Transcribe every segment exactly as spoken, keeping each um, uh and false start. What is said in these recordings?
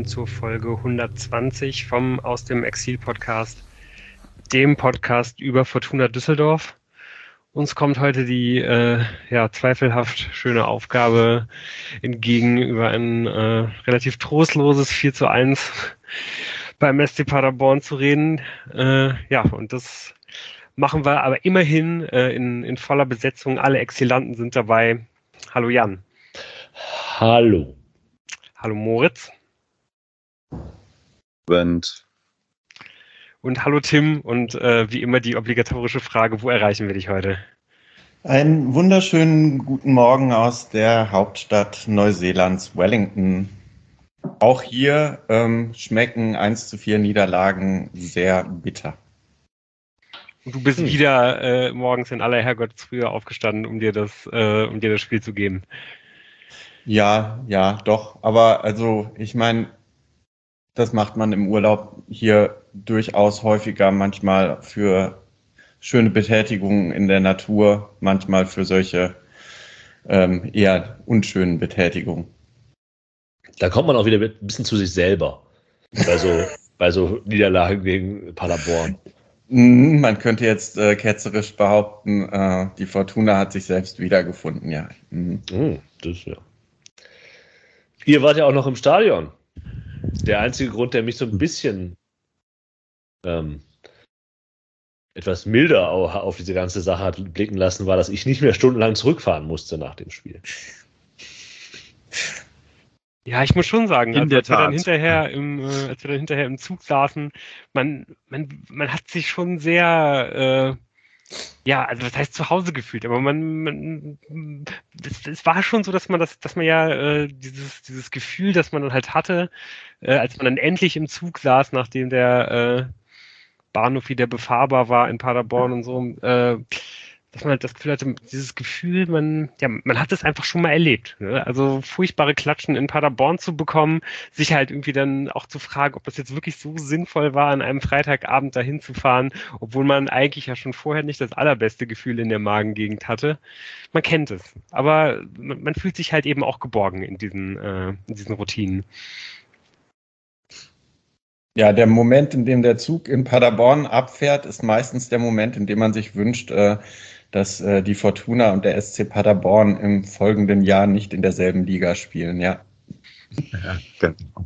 willkommen zur Folge hundertzwanzig vom Aus dem Exil-Podcast, dem Podcast über Fortuna Düsseldorf. Uns kommt heute die äh, ja, zweifelhaft schöne Aufgabe entgegen, über ein äh, relativ trostloses vier zu eins beim S C Paderborn zu reden. Äh, ja, und das machen wir aber immerhin äh, in, in voller Besetzung. Alle Exilanten sind dabei. Hallo Jan. Hallo. Hallo Moritz. Und, und hallo Tim. Und äh, wie immer die obligatorische Frage, wo erreichen wir dich heute? Einen wunderschönen guten Morgen aus der Hauptstadt Neuseelands, Wellington. Auch hier ähm, schmecken eins zu vier Niederlagen sehr bitter. Und du bist hm. wieder äh, morgens in aller Herrgottsfrühe aufgestanden, um dir das, äh, um dir das Spiel zu geben. Ja, ja, doch. Aber also, ich meine, das macht man im Urlaub hier durchaus häufiger, manchmal für schöne Betätigungen in der Natur, manchmal für solche ähm, eher unschönen Betätigungen. Da kommt man auch wieder ein bisschen zu sich selber, bei so, bei so Niederlagen gegen Paderborn. Man könnte jetzt äh, ketzerisch behaupten, äh, die Fortuna hat sich selbst wiedergefunden, ja. Mhm. Mm, das ja. Ihr wart ja auch noch im Stadion. Der einzige Grund, der mich so ein bisschen ähm, etwas milder auf diese ganze Sache hat blicken lassen, war, dass ich nicht mehr stundenlang zurückfahren musste nach dem Spiel. Ja, ich muss schon sagen, In also, der als, wir Tat. dann hinterher im, äh, als wir dann hinterher im Zug saßen, man, man, man hat sich schon sehr, äh, ja, also das heißt zu Hause gefühlt, aber man, man es, es war schon so, dass man das, dass man ja äh, dieses, dieses Gefühl, das man dann halt hatte, äh, als man dann endlich im Zug saß, nachdem der äh, Bahnhof wieder befahrbar war in Paderborn und so, äh, dass man halt das Gefühl hatte, dieses Gefühl, man, ja, man hat es einfach schon mal erlebt. Ne? Also furchtbare Klatschen in Paderborn zu bekommen, sich halt irgendwie dann auch zu fragen, ob das jetzt wirklich so sinnvoll war, an einem Freitagabend dahin zu fahren, obwohl man eigentlich ja schon vorher nicht das allerbeste Gefühl in der Magengegend hatte. Man kennt es, aber man, man fühlt sich halt eben auch geborgen in diesen, äh, in diesen Routinen. Ja, der Moment, in dem der Zug in Paderborn abfährt, ist meistens der Moment, in dem man sich wünscht, äh, dass äh, die Fortuna und der S C Paderborn im folgenden Jahr nicht in derselben Liga spielen, ja. Ja, genau.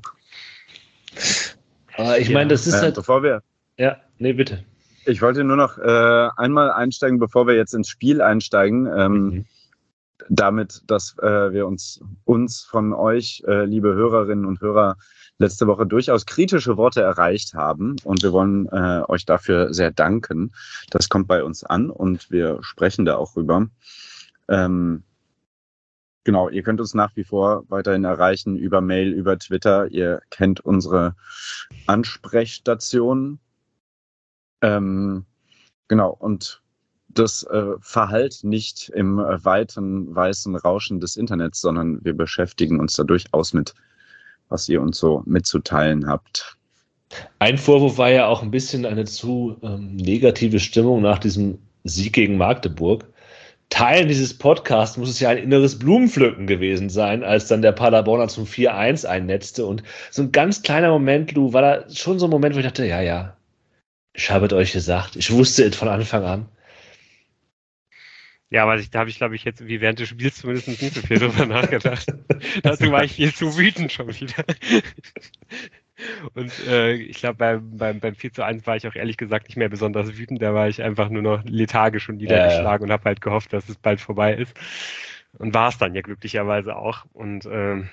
Aber ich Ja. meine, das ist Äh, halt... bevor wir, Ja, nee, bitte. ich wollte nur noch äh, einmal einsteigen, bevor wir jetzt ins Spiel einsteigen, ähm, Mhm. damit, dass äh, wir uns, uns von euch, äh, liebe Hörerinnen und Hörer, letzte Woche durchaus kritische Worte erreicht haben und wir wollen äh, euch dafür sehr danken. Das kommt bei uns an und wir sprechen da auch rüber. Ähm, genau, ihr könnt uns nach wie vor weiterhin erreichen über Mail, über Twitter. Ihr kennt unsere Ansprechstationen. Ähm, genau, und das äh, verhallt nicht im äh, weiten, weißen Rauschen des Internets, sondern wir beschäftigen uns da durchaus mit, was ihr uns so mitzuteilen habt. Ein Vorwurf war ja auch ein bisschen eine zu ähm, negative Stimmung nach diesem Sieg gegen Magdeburg. Teil dieses Podcasts muss es ja ein inneres Blumenpflücken gewesen sein, als dann der Paderborner zum vier eins einnetzte. Und so ein ganz kleiner Moment, Lou, war da schon so ein Moment, wo ich dachte, ja, ja, ich habe es euch gesagt. Ich wusste es von Anfang an. Ja, aber ich, da habe ich, glaube ich, jetzt wie während des Spiels zumindest nicht so viel drüber nachgedacht. Dazu war ich viel zu wütend schon wieder. Und äh, ich glaube, beim, beim, beim vier zu eins war ich auch ehrlich gesagt nicht mehr besonders wütend. Da war ich einfach nur noch lethargisch und niedergeschlagen äh. und habe halt gehofft, dass es bald vorbei ist. Und war es dann ja glücklicherweise auch. Und ähm,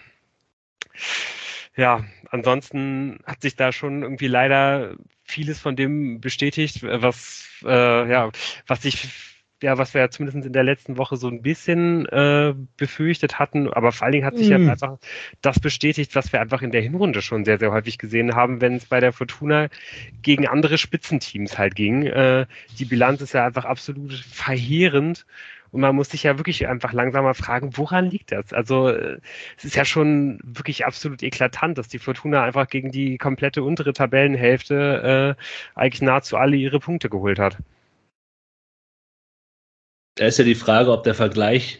ja, ansonsten hat sich da schon irgendwie leider vieles von dem bestätigt, was äh, ja, was ich ja, was wir ja zumindest in der letzten Woche so ein bisschen äh, befürchtet hatten, aber vor allen Dingen hat sich mm. ja einfach das bestätigt, was wir einfach in der Hinrunde schon sehr, sehr häufig gesehen haben, wenn es bei der Fortuna gegen andere Spitzenteams halt ging. Äh, die Bilanz ist ja einfach absolut verheerend und man muss sich ja wirklich einfach langsam mal fragen, woran liegt das? Also äh, es ist ja schon wirklich absolut eklatant, dass die Fortuna einfach gegen die komplette untere Tabellenhälfte äh, eigentlich nahezu alle ihre Punkte geholt hat. Da ist ja die Frage, ob der Vergleich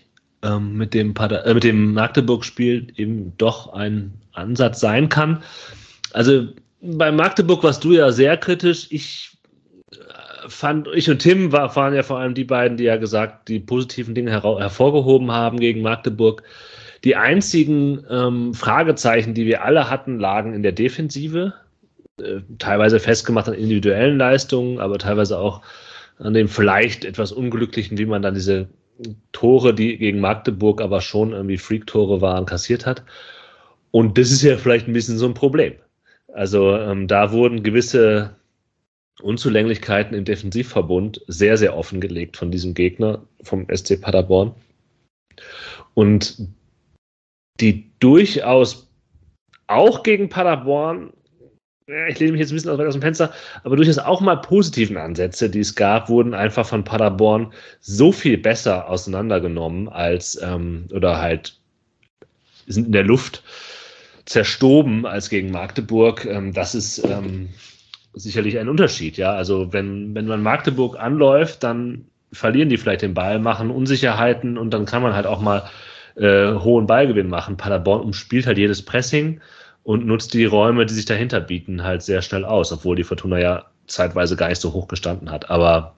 ähm, mit dem Pader, äh, mit dem Magdeburg-Spiel eben doch ein Ansatz sein kann. Also bei Magdeburg warst du ja sehr kritisch. Ich äh, fand, ich und Tim war, waren ja vor allem die beiden, die ja gesagt, die positiven Dinge her- hervorgehoben haben gegen Magdeburg. Die einzigen ähm, Fragezeichen, die wir alle hatten, lagen in der Defensive. Äh, teilweise festgemacht an individuellen Leistungen, aber teilweise auch an dem vielleicht etwas Unglücklichen, wie man dann diese Tore, die gegen Magdeburg aber schon irgendwie Freak-Tore waren, kassiert hat. Und das ist ja vielleicht ein bisschen so ein Problem. Also ähm, da wurden gewisse Unzulänglichkeiten im Defensivverbund sehr, sehr offengelegt von diesem Gegner, vom S C Paderborn. Und die durchaus auch gegen Paderborn, ich lehne mich jetzt ein bisschen aus dem Fenster, aber durchaus auch mal positiven Ansätze, die es gab, wurden einfach von Paderborn so viel besser auseinandergenommen als, ähm, oder halt sind in der Luft zerstoben als gegen Magdeburg. Ähm, das ist ähm, sicherlich ein Unterschied, ja. Also wenn, wenn man Magdeburg anläuft, dann verlieren die vielleicht den Ball, machen Unsicherheiten und dann kann man halt auch mal äh, hohen Ballgewinn machen. Paderborn umspielt halt jedes Pressing und nutzt die Räume, die sich dahinter bieten, halt sehr schnell aus, obwohl die Fortuna ja zeitweise gar nicht so hoch gestanden hat. Aber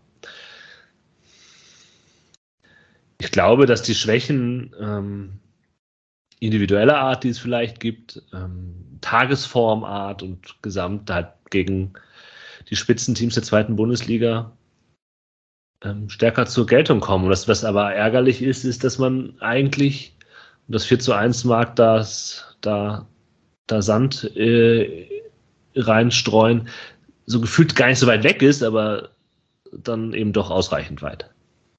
ich glaube, dass die Schwächen ähm, individueller Art, die es vielleicht gibt, ähm, Tagesformart und gesamt halt gegen die Spitzenteams der zweiten Bundesliga ähm, stärker zur Geltung kommen. Und das, was aber ärgerlich ist, ist, dass man eigentlich, und das vier zu eins mag das, da da Sand äh, reinstreuen, so gefühlt gar nicht so weit weg ist, aber dann eben doch ausreichend weit.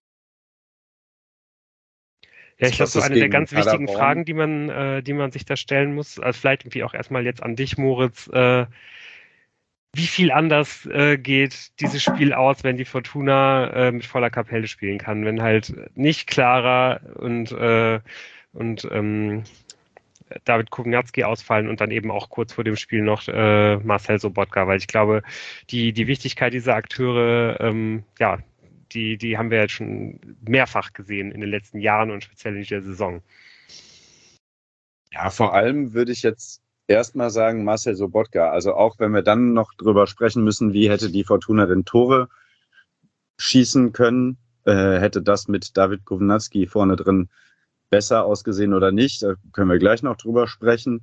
Ja, ich glaube, so Was ist eine der gegen ganz wichtigen Paderborn? Fragen, die man, äh, die man sich da stellen muss, also vielleicht irgendwie auch erstmal jetzt an dich, Moritz, äh, wie viel anders äh, geht dieses Spiel aus, wenn die Fortuna äh, mit voller Kapelle spielen kann, wenn halt nicht Clara und, äh, und ähm, David Kowalski ausfallen und dann eben auch kurz vor dem Spiel noch äh, Marcel Sobotka, weil ich glaube, die, die Wichtigkeit dieser Akteure, ähm, ja, die, die haben wir jetzt schon mehrfach gesehen in den letzten Jahren und speziell in der Saison. Ja, vor allem würde ich jetzt erstmal sagen Marcel Sobotka. Also auch wenn wir dann noch drüber sprechen müssen, wie hätte die Fortuna denn Tore schießen können, äh, hätte das mit David Kowalski vorne drin besser ausgesehen oder nicht, da können wir gleich noch drüber sprechen.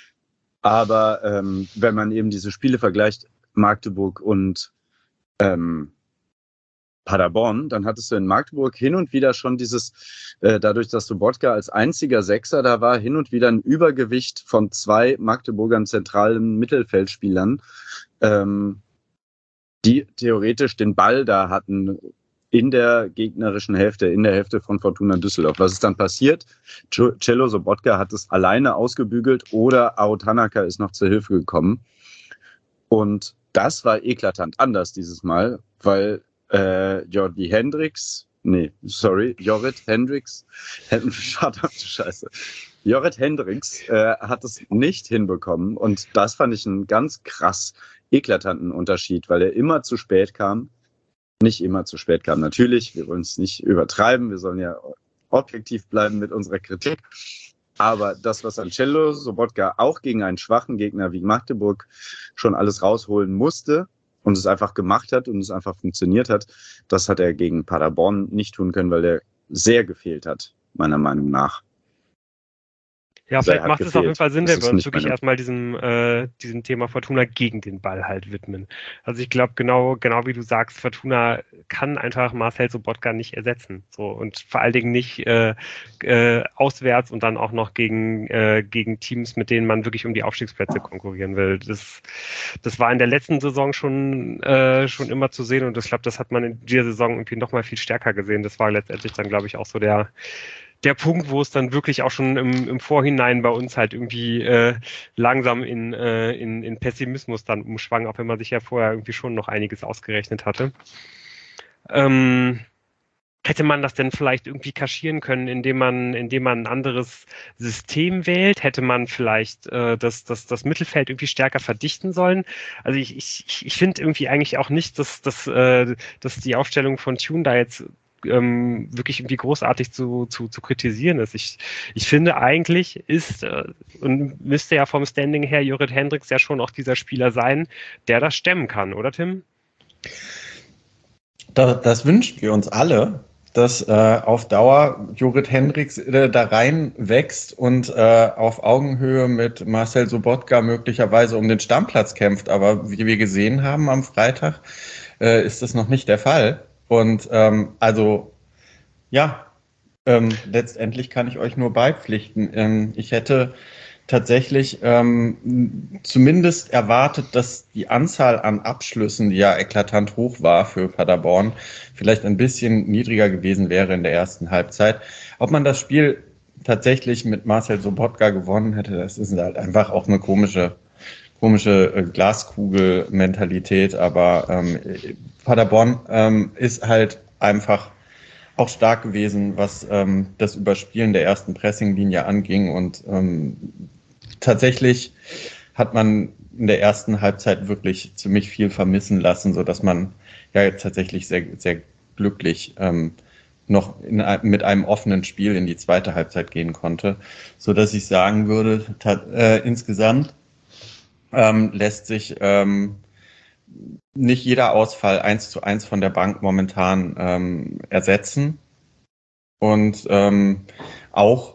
Aber ähm, wenn man eben diese Spiele vergleicht, Magdeburg und ähm, Paderborn, dann hattest du in Magdeburg hin und wieder schon dieses, äh, dadurch, dass Sobotka als einziger Sechser da war, hin und wieder ein Übergewicht von zwei Magdeburgern zentralen Mittelfeldspielern, ähm, die theoretisch den Ball da hatten in der gegnerischen Hälfte, in der Hälfte von Fortuna Düsseldorf. Was ist dann passiert? Cello Sobotka hat es alleine ausgebügelt oder Ao Tanaka ist noch zur Hilfe gekommen. Und das war eklatant anders dieses Mal, weil äh, Jordi Hendricks, nee, sorry, Jorrit Hendricks, verdammte Scheiße, Jorrit Hendricks äh, hat es nicht hinbekommen und das fand ich einen ganz krass eklatanten Unterschied, weil er immer zu spät kam. Nicht immer zu spät kam. Natürlich, wir wollen es nicht übertreiben, wir sollen ja objektiv bleiben mit unserer Kritik. Aber das, was Cello Sobotka auch gegen einen schwachen Gegner wie Magdeburg schon alles rausholen musste und es einfach gemacht hat und es einfach funktioniert hat, das hat er gegen Paderborn nicht tun können, weil er sehr gefehlt hat, meiner Meinung nach. Ja, vielleicht macht gefehlt. es auf jeden Fall Sinn, das wenn wir uns wirklich meine... erstmal diesem, äh, diesem Thema Fortuna gegen den Ball halt widmen. Also ich glaube, genau, genau wie du sagst, Fortuna kann einfach Marcel Sobotka nicht ersetzen. So, und vor allen Dingen nicht äh, äh, auswärts und dann auch noch gegen, äh, gegen Teams, mit denen man wirklich um die Aufstiegsplätze konkurrieren will. Das, das war in der letzten Saison schon, äh, schon immer zu sehen und ich glaube, das hat man in dieser Saison irgendwie noch mal viel stärker gesehen. Das war letztendlich dann, glaube ich, auch so der der Punkt, wo es dann wirklich auch schon im, im Vorhinein bei uns halt irgendwie äh, langsam in, äh, in, in Pessimismus dann umschwang, auch wenn man sich ja vorher irgendwie schon noch einiges ausgerechnet hatte. Ähm, hätte man das denn vielleicht irgendwie kaschieren können, indem man, indem man ein anderes System wählt? Hätte man vielleicht äh, das, das, das Mittelfeld irgendwie stärker verdichten sollen? Also ich, ich, ich finde irgendwie eigentlich auch nicht, dass, dass, äh, dass die Aufstellung von Thune da jetzt ähm, wirklich irgendwie großartig zu, zu, zu kritisieren ist. Ich, ich finde eigentlich ist äh, und müsste ja vom Standing her Jorrit Hendricks ja schon auch dieser Spieler sein, der das stemmen kann, oder Tim? Das, das wünschen wir uns alle, dass äh, auf Dauer Jorrit Hendricks äh, da rein wächst und äh, auf Augenhöhe mit Marcel Sobotka möglicherweise um den Stammplatz kämpft. Aber wie wir gesehen haben am Freitag, äh, ist das noch nicht der Fall. Und ähm, also ja, ähm, letztendlich kann ich euch nur beipflichten. Ähm, ich hätte tatsächlich ähm, zumindest erwartet, dass die Anzahl an Abschlüssen, die ja eklatant hoch war für Paderborn, vielleicht ein bisschen niedriger gewesen wäre in der ersten Halbzeit. Ob man das Spiel tatsächlich mit Marcel Sobotka gewonnen hätte, das ist halt einfach auch eine komische, komische äh, Glaskugel-Mentalität. Aber ähm, Paderborn ähm, ist halt einfach auch stark gewesen, was ähm, das Überspielen der ersten Pressinglinie anging. Und ähm, tatsächlich hat man in der ersten Halbzeit wirklich ziemlich viel vermissen lassen, sodass man ja jetzt tatsächlich sehr, sehr glücklich ähm, noch in, mit einem offenen Spiel in die zweite Halbzeit gehen konnte, sodass ich sagen würde, äh, insgesamt ähm, lässt sich ähm, nicht jeder Ausfall eins zu eins von der Bank momentan ähm, ersetzen. Und ähm, auch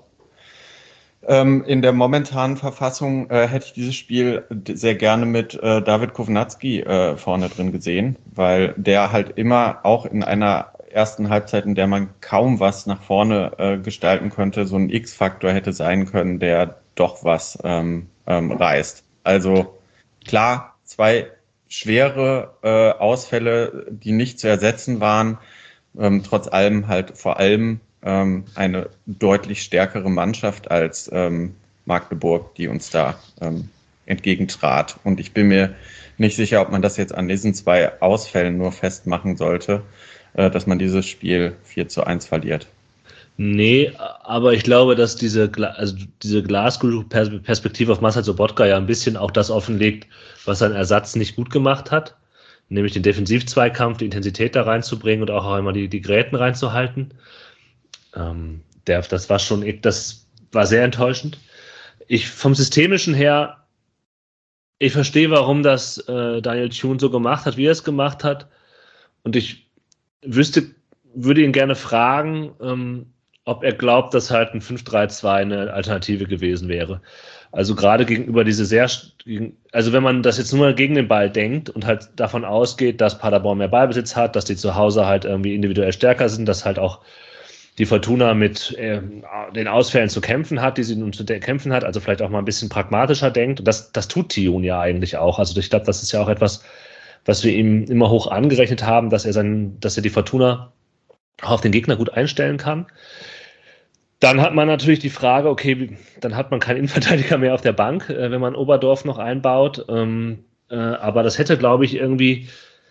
ähm, in der momentanen Verfassung äh, hätte ich dieses Spiel sehr gerne mit äh, David Kovnatski äh, vorne drin gesehen, weil der halt immer auch in einer ersten Halbzeit, in der man kaum was nach vorne äh, gestalten könnte, so ein X-Faktor hätte sein können, der doch was ähm, ähm, reißt. Also klar, zwei schwere äh, Ausfälle, die nicht zu ersetzen waren, ähm, trotz allem halt vor allem ähm, eine deutlich stärkere Mannschaft als ähm, Magdeburg, die uns da ähm, entgegentrat. Und ich bin mir nicht sicher, ob man das jetzt an diesen zwei Ausfällen nur festmachen sollte, äh, dass man dieses Spiel vier zu eins verliert. Nee, aber ich glaube, dass diese, also diese Glaskugel-Perspektive auf Marcel Sobotka ja ein bisschen auch das offenlegt, was sein Ersatz nicht gut gemacht hat, nämlich den Defensivzweikampf, die Intensität da reinzubringen und auch einmal die, die Gräten reinzuhalten. Ähm, der, das war schon, das war sehr enttäuschend. Ich vom Systemischen her, ich verstehe, warum das äh, Daniel Thune so gemacht hat, wie er es gemacht hat. Und ich wüsste, würde ihn gerne fragen, ähm, ob er glaubt, dass halt ein fünf drei zwei eine Alternative gewesen wäre. Also gerade gegenüber diese sehr, also wenn man das jetzt nur mal gegen den Ball denkt und halt davon ausgeht, dass Paderborn mehr Ballbesitz hat, dass die zu Hause halt irgendwie individuell stärker sind, dass halt auch die Fortuna mit äh, den Ausfällen zu kämpfen hat, die sie nun zu kämpfen hat, also vielleicht auch mal ein bisschen pragmatischer denkt. Und das, das tut Thune ja eigentlich auch. Also ich glaube, das ist ja auch etwas, was wir ihm immer hoch angerechnet haben, dass er sein, dass er die Fortuna auf den Gegner gut einstellen kann. Dann hat man natürlich die Frage, okay, dann hat man keinen Innenverteidiger mehr auf der Bank, äh, wenn man Oberdorf noch einbaut. Ähm, äh, aber das hätte, glaube ich, irgendwie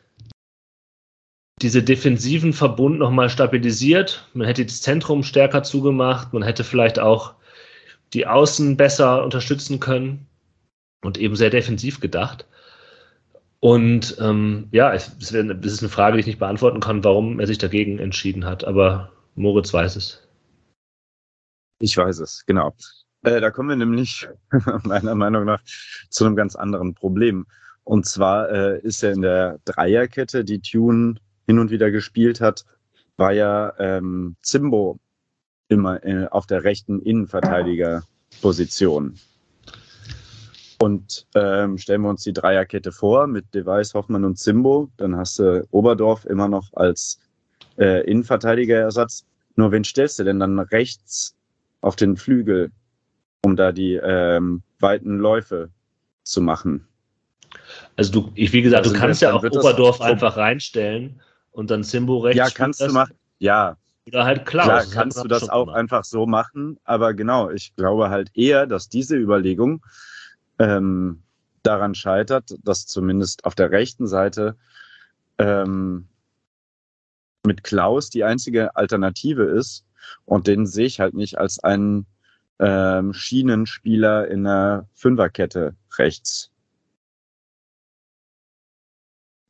diese defensiven Verbund nochmal stabilisiert. Man hätte das Zentrum stärker zugemacht. Man hätte vielleicht auch die Außen besser unterstützen können und eben sehr defensiv gedacht. Und ähm, ja, es, es ist eine Frage, die ich nicht beantworten kann, warum er sich dagegen entschieden hat. Aber Moritz weiß es. Ich weiß es, genau. Äh, da kommen wir nämlich meiner Meinung nach zu einem ganz anderen Problem. Und zwar äh, ist ja in der Dreierkette, die Thune hin und wieder gespielt hat, war ja ähm, Zimbo immer äh, auf der rechten Innenverteidigerposition. Und ähm, stellen wir uns die Dreierkette vor mit Deweis, Hoffmann und Zimbo, dann hast du Oberdorf immer noch als äh, Innenverteidigerersatz. Nur wen stellst du denn dann rechts auf den Flügel, um da die ähm, weiten Läufe zu machen? Also du, ich, wie gesagt, also du kannst ja auch Oberdorf einfach reinstellen und dann Zimbo rechts. Ja, kannst du machen. Ja. Oder halt Klaus. Klar, kannst du das auch gemacht. einfach so machen. Aber genau, ich glaube halt eher, dass diese Überlegung ähm, daran scheitert, dass zumindest auf der rechten Seite ähm, mit Klaus die einzige Alternative ist. Und den sehe ich halt nicht als einen ähm, Schienenspieler in der Fünferkette rechts.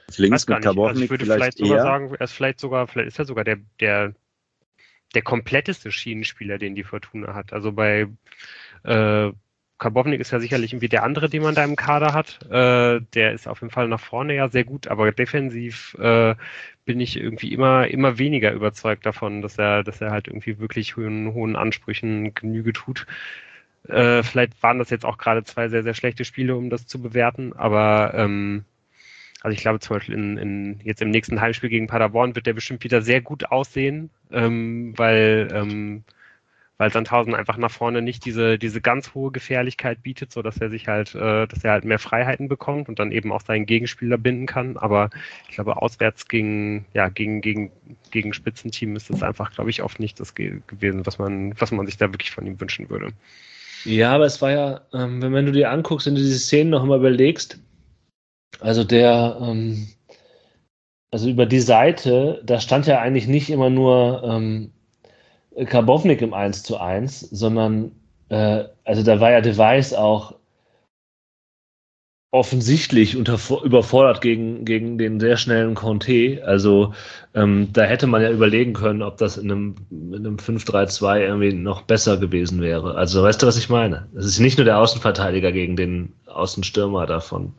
Auf links Weiß mit gar nicht. Also Karbovnik ich würde vielleicht, vielleicht sogar eher. sagen, er ist vielleicht sogar, vielleicht ist er sogar der, der, der kompletteste Schienenspieler, den die Fortuna hat. Also bei äh, Karbovnik ist ja sicherlich irgendwie der andere, den man da im Kader hat. Äh, der ist auf jeden Fall nach vorne ja sehr gut, aber defensiv äh, bin ich irgendwie immer, immer weniger überzeugt davon, dass er, dass er halt irgendwie wirklich hohen, hohen Ansprüchen Genüge tut. Äh, vielleicht waren das jetzt auch gerade zwei sehr, sehr schlechte Spiele, um das zu bewerten, aber ähm, also ich glaube zum Beispiel in, in jetzt im nächsten Heimspiel gegen Paderborn wird der bestimmt wieder sehr gut aussehen, ähm, weil ähm, weil Sandhausen einfach nach vorne nicht diese diese ganz hohe Gefährlichkeit bietet, so dass er sich halt, äh, dass er halt mehr Freiheiten bekommt und dann eben auch seinen Gegenspieler binden kann. Aber ich glaube auswärts gegen ja gegen gegen gegen Spitzenteam ist das einfach, glaube ich, oft nicht das ge gewesen, was man was man sich da wirklich von ihm wünschen würde. Ja, aber es war ja, ähm, wenn, wenn du dir anguckst, wenn du diese Szenen noch mal überlegst, also der, ähm, also über die Seite, da stand ja eigentlich nicht immer nur ähm, Karbovnik im eins zu eins, sondern äh, also da war ja Device auch offensichtlich unter, überfordert gegen, gegen den sehr schnellen Conte. Also ähm, da hätte man ja überlegen können, ob das in einem, in einem fünf drei zwei irgendwie noch besser gewesen wäre. Also weißt du, was ich meine? Es ist nicht nur der Außenverteidiger gegen den Außenstürmer davon.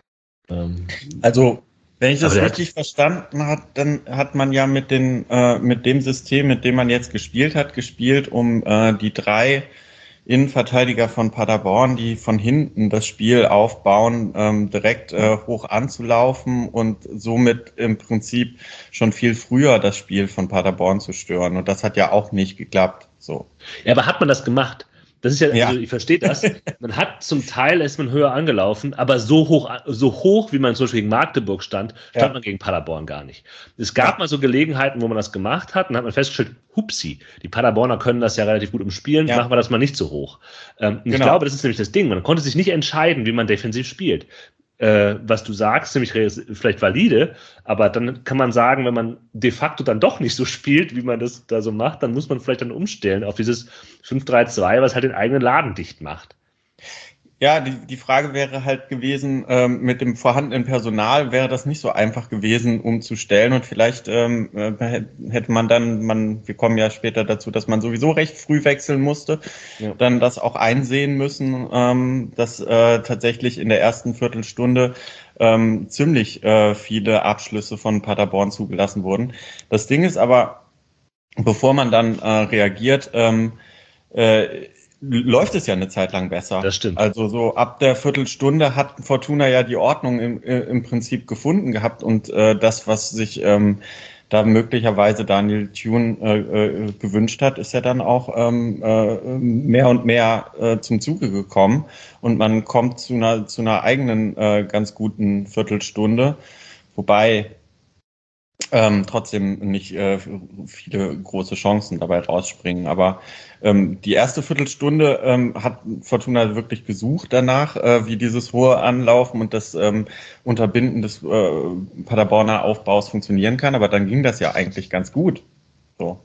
Ähm, Also, wenn ich das aber der richtig verstanden habe, dann hat man ja mit, den, äh, mit dem System, mit dem man jetzt gespielt hat, gespielt, um äh, die drei Innenverteidiger von Paderborn, die von hinten das Spiel aufbauen, ähm, direkt äh, hoch anzulaufen und somit im Prinzip schon viel früher das Spiel von Paderborn zu stören. Und das hat ja auch nicht geklappt. So. Ja, aber hat man das gemacht? Das ist ja, Ja. also ich verstehe das. Man hat zum Teil ist man höher angelaufen, aber so hoch, so hoch, wie man zum Beispiel gegen Magdeburg stand, stand Ja. man gegen Paderborn gar nicht. Es gab Ja. mal so Gelegenheiten, wo man das gemacht hat, und hat man festgestellt, hupsi, die Paderborner können das ja relativ gut umspielen, Ja. machen wir das mal nicht so hoch. Ähm, und ich Genau. glaube, das ist nämlich das Ding. Man konnte sich nicht entscheiden, wie man defensiv spielt. Äh, was du sagst, nämlich vielleicht valide, aber dann kann man sagen, wenn man de facto dann doch nicht so spielt, wie man das da so macht, dann muss man vielleicht dann umstellen auf dieses fünf drei zwei, was halt den eigenen Laden dicht macht. Ja, die, die Frage wäre halt gewesen, ähm, mit dem vorhandenen Personal wäre das nicht so einfach gewesen, umzustellen, und vielleicht ähm, äh, hätte man dann, man, wir kommen ja später dazu, dass man sowieso recht früh wechseln musste, Ja. dann das auch einsehen müssen, ähm, dass äh, tatsächlich in der ersten Viertelstunde ähm, ziemlich äh, viele Abschlüsse von Paderborn zugelassen wurden. Das Ding ist aber, bevor man dann äh, reagiert, ähm, äh, läuft es ja eine Zeit lang besser. Das stimmt. Also so ab der Viertelstunde hat Fortuna ja die Ordnung im, im Prinzip gefunden gehabt, und äh, das, was sich ähm, da möglicherweise Daniel Thune äh, äh, gewünscht hat, ist ja dann auch ähm, äh, mehr und mehr äh, zum Zuge gekommen, und man kommt zu einer, zu einer eigenen äh, ganz guten Viertelstunde, wobei ähm, trotzdem nicht äh, viele große Chancen dabei rausspringen. Aber ähm, die erste Viertelstunde ähm, hat Fortuna wirklich gesucht danach, äh, wie dieses hohe Anlaufen und das ähm, Unterbinden des äh, Paderborner Aufbaus funktionieren kann. Aber dann ging das ja eigentlich ganz gut. So.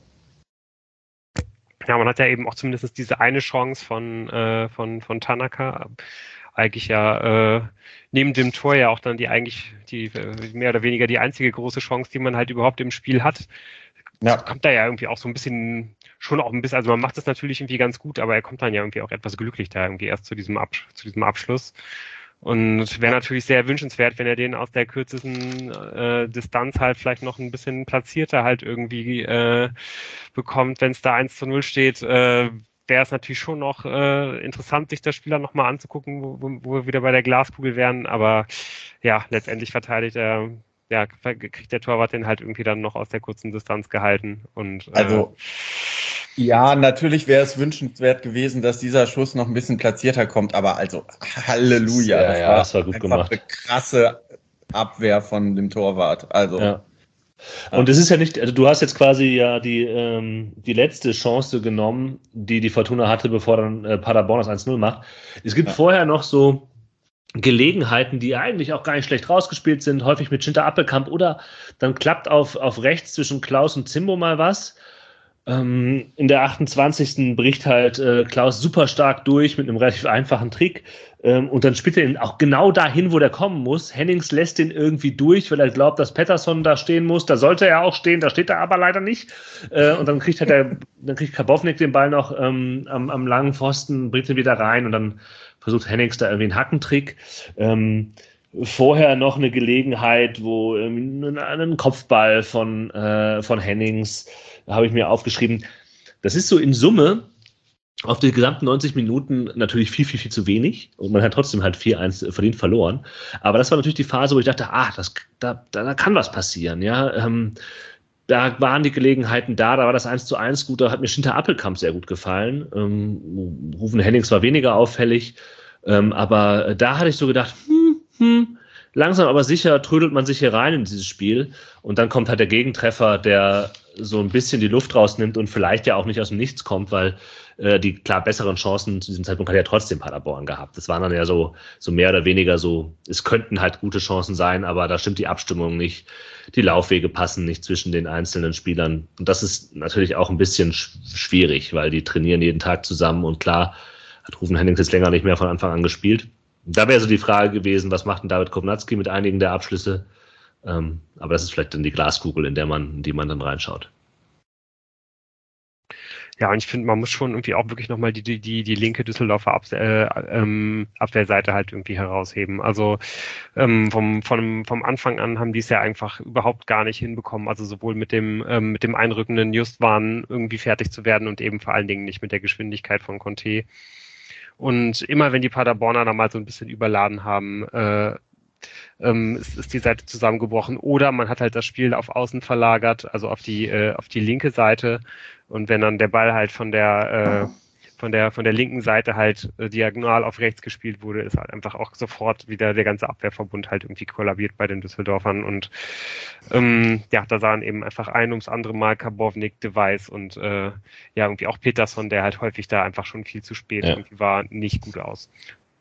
Ja, man hat ja eben auch zumindest diese eine Chance von, äh, von, von Tanaka, eigentlich ja äh, neben dem Tor ja auch dann die eigentlich die äh, mehr oder weniger die einzige große Chance, die man halt überhaupt im Spiel hat. Ja. Kommt da ja irgendwie auch so ein bisschen, schon auch ein bisschen, also man macht das natürlich irgendwie ganz gut, aber er kommt dann ja irgendwie auch etwas glücklich da irgendwie erst zu diesem, Ab, zu diesem Abschluss. Und wäre natürlich sehr wünschenswert, wenn er den aus der kürzesten äh, Distanz halt vielleicht noch ein bisschen platzierter halt irgendwie äh, bekommt, wenn es da eins zu null steht. Äh, wäre es natürlich schon noch äh, interessant, sich das Spieler nochmal anzugucken, wo, wo wir wieder bei der Glaskugel wären. Aber ja, letztendlich verteidigt er, ja, kriegt der Torwart den halt irgendwie dann noch aus der kurzen Distanz gehalten. Und äh, Also ja, natürlich wäre es wünschenswert gewesen, dass dieser Schuss noch ein bisschen platzierter kommt, aber also Halleluja, Ja, das, ja, war das war gut einfach gemacht. eine krasse Abwehr von dem Torwart. Also Ja. Und es ist ja nicht, also du hast jetzt quasi ja die, ähm, die letzte Chance genommen, die die Fortuna hatte, bevor dann äh, Paderborn das eins null macht. Es gibt Ja. vorher noch so Gelegenheiten, die eigentlich auch gar nicht schlecht rausgespielt sind, häufig mit Schinter Appelkamp, oder dann klappt auf, auf rechts zwischen Klaus und Zimbo mal was. Ähm, in der achtundzwanzigsten bricht halt äh, Klaus super stark durch mit einem relativ einfachen Trick. Ähm, und dann spielt er ihn auch genau dahin, wo der kommen muss. Hennings lässt ihn irgendwie durch, weil er glaubt, dass Pettersson da stehen muss. Da sollte er auch stehen, da steht er aber leider nicht. Äh, und dann kriegt halt der, dann kriegt Karbovnik den Ball noch ähm, am, am langen Pfosten, bringt ihn wieder rein und dann versucht Hennings da irgendwie einen Hackentrick. Ähm, vorher noch eine Gelegenheit, wo ähm, einen Kopfball von, äh, von Hennings, da habe ich mir aufgeschrieben, das ist so in Summe auf die gesamten neunzig Minuten natürlich viel, viel, viel zu wenig und man hat trotzdem halt vier eins verdient verloren. Aber das war natürlich die Phase, wo ich dachte, ah, das, da, da kann was passieren, ja. Ähm, da waren die Gelegenheiten da, da war das eins zu eins gut, da hat mir Schinter Appelkamp sehr gut gefallen. Ähm, Rufen Hennings war weniger auffällig, ähm, aber da hatte ich so gedacht, hm, hm, langsam aber sicher trödelt man sich hier rein in dieses Spiel und dann kommt halt der Gegentreffer, der so ein bisschen die Luft rausnimmt und vielleicht ja auch nicht aus dem Nichts kommt, weil äh, die klar besseren Chancen zu diesem Zeitpunkt hat ja trotzdem Paderborn gehabt. Das waren dann ja so, so mehr oder weniger so, es könnten halt gute Chancen sein, aber da stimmt die Abstimmung nicht, die Laufwege passen nicht zwischen den einzelnen Spielern und das ist natürlich auch ein bisschen sch- schwierig, weil die trainieren jeden Tag zusammen und klar hat Rufen Hennings jetzt länger nicht mehr von Anfang an gespielt. Da wäre so die Frage gewesen, was macht denn David Kovnatski mit einigen der Abschlüsse? Ähm, aber das ist vielleicht dann die Glaskugel, in der man, in die man dann reinschaut. Ja, und ich finde, man muss schon irgendwie auch wirklich nochmal die, die, die, die linke Düsseldorfer Ab äh, ähm, Abwehrseite halt irgendwie herausheben. Also ähm, vom, vom, vom Anfang an haben die es ja einfach überhaupt gar nicht hinbekommen. Also sowohl mit dem, ähm, mit dem einrückenden Justwan irgendwie fertig zu werden und eben vor allen Dingen nicht mit der Geschwindigkeit von Conte. Und immer wenn die Paderborner da mal so ein bisschen überladen haben, äh, ähm, ist, ist die Seite zusammengebrochen. Oder man hat halt das Spiel auf Außen verlagert, also auf die, äh, auf die linke Seite. Und wenn dann der Ball halt von der, äh, von der, von der linken Seite halt äh, diagonal auf rechts gespielt wurde, ist halt einfach auch sofort wieder der ganze Abwehrverbund halt irgendwie kollabiert bei den Düsseldorfern. Und ähm, ja, da sahen eben einfach ein ums andere Mal Karbovnik, De Weiß und äh, ja, irgendwie auch Petersson, der halt häufig da einfach schon viel zu spät Ja. irgendwie war, nicht gut aus.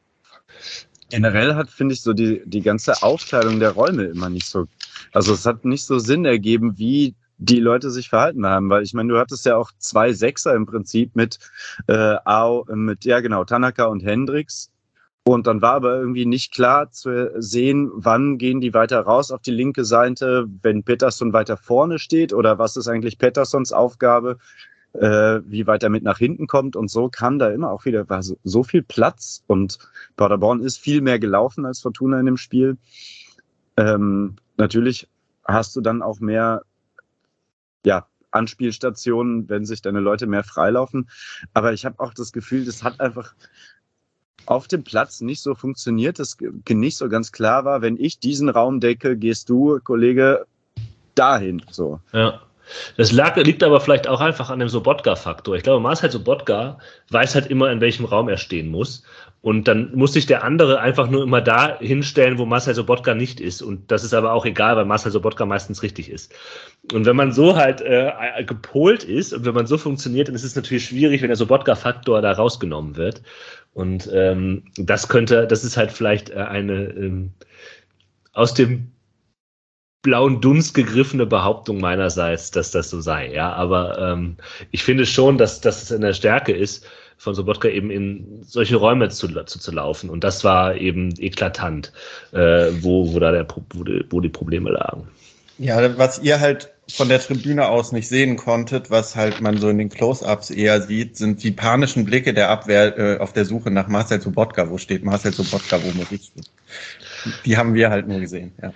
Generell hat, finde ich, so die, die ganze Aufteilung der Räume immer nicht so, also es hat nicht so Sinn ergeben, wie die Leute sich verhalten haben, weil ich meine, du hattest ja auch zwei Sechser im Prinzip mit, äh, Ao, mit, ja genau, Tanaka und Hendricks und dann war aber irgendwie nicht klar zu sehen, wann gehen die weiter raus auf die linke Seite, wenn Pettersson weiter vorne steht oder was ist eigentlich Petterssons Aufgabe, äh, wie weit er mit nach hinten kommt und so kam da immer auch wieder war so, so viel Platz und Paderborn ist viel mehr gelaufen als Fortuna in dem Spiel. Ähm, natürlich hast du dann auch mehr ja, Anspielstationen, wenn sich deine Leute mehr freilaufen, aber ich habe auch das Gefühl, das hat einfach auf dem Platz nicht so funktioniert, dass nicht so ganz klar war, wenn ich diesen Raum decke, gehst du, Kollege, dahin, so. Ja. Das lag, liegt aber vielleicht auch einfach an dem Sobotka-Faktor. Ich glaube, Marcel Sobotka weiß halt immer, in welchem Raum er stehen muss. Und dann muss sich der andere einfach nur immer da hinstellen, wo Marcel Sobotka nicht ist. Und das ist aber auch egal, weil Marcel Sobotka meistens richtig ist. Und wenn man so halt äh, gepolt ist und wenn man so funktioniert, dann ist es natürlich schwierig, wenn der Sobotka-Faktor da rausgenommen wird. Und ähm, das könnte, das ist halt vielleicht äh, eine ähm, aus dem blauen Dunst gegriffene Behauptung meinerseits, dass das so sei. Ja, aber ähm, ich finde schon, dass, dass es in der Stärke ist, von Sobotka eben in solche Räume zu, zu, zu laufen. Und das war eben eklatant, äh, wo, wo, da der, wo, die, wo die Probleme lagen. Ja, was ihr halt von der Tribüne aus nicht sehen konntet, was halt man so in den Close-Ups eher sieht, sind die panischen Blicke der Abwehr äh, auf der Suche nach Marcel Sobotka. Wo steht Marcel Sobotka, wo muss ich stehen? Die haben wir halt nur gesehen, ja.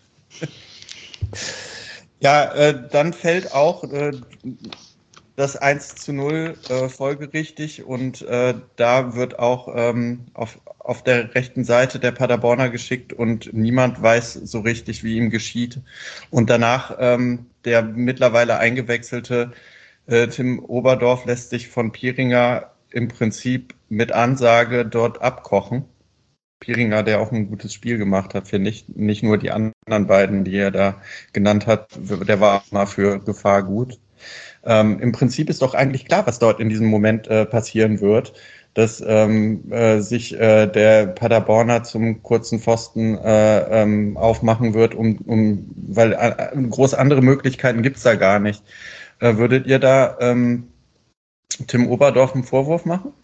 Ja, äh, dann fällt auch äh, das eins zu null äh, folgerichtig und äh, da wird auch ähm, auf, auf der rechten Seite der Paderborner geschickt und niemand weiß so richtig, wie ihm geschieht. Und danach ähm, der mittlerweile eingewechselte äh, Tim Oberdorf lässt sich von Pieringer im Prinzip mit Ansage dort abkochen. Pieringer, der auch ein gutes Spiel gemacht hat, finde ich. Nicht nur die anderen beiden, die er da genannt hat, der war auch mal für Gefahr gut. Ähm, im Prinzip ist doch eigentlich klar, was dort in diesem Moment äh, passieren wird, dass ähm, äh, sich äh, der Paderborner zum kurzen Pfosten äh, ähm, aufmachen wird, um, um weil äh, groß andere Möglichkeiten gibt's da gar nicht. Äh, würdet ihr da ähm, Tim Oberdorf einen Vorwurf machen?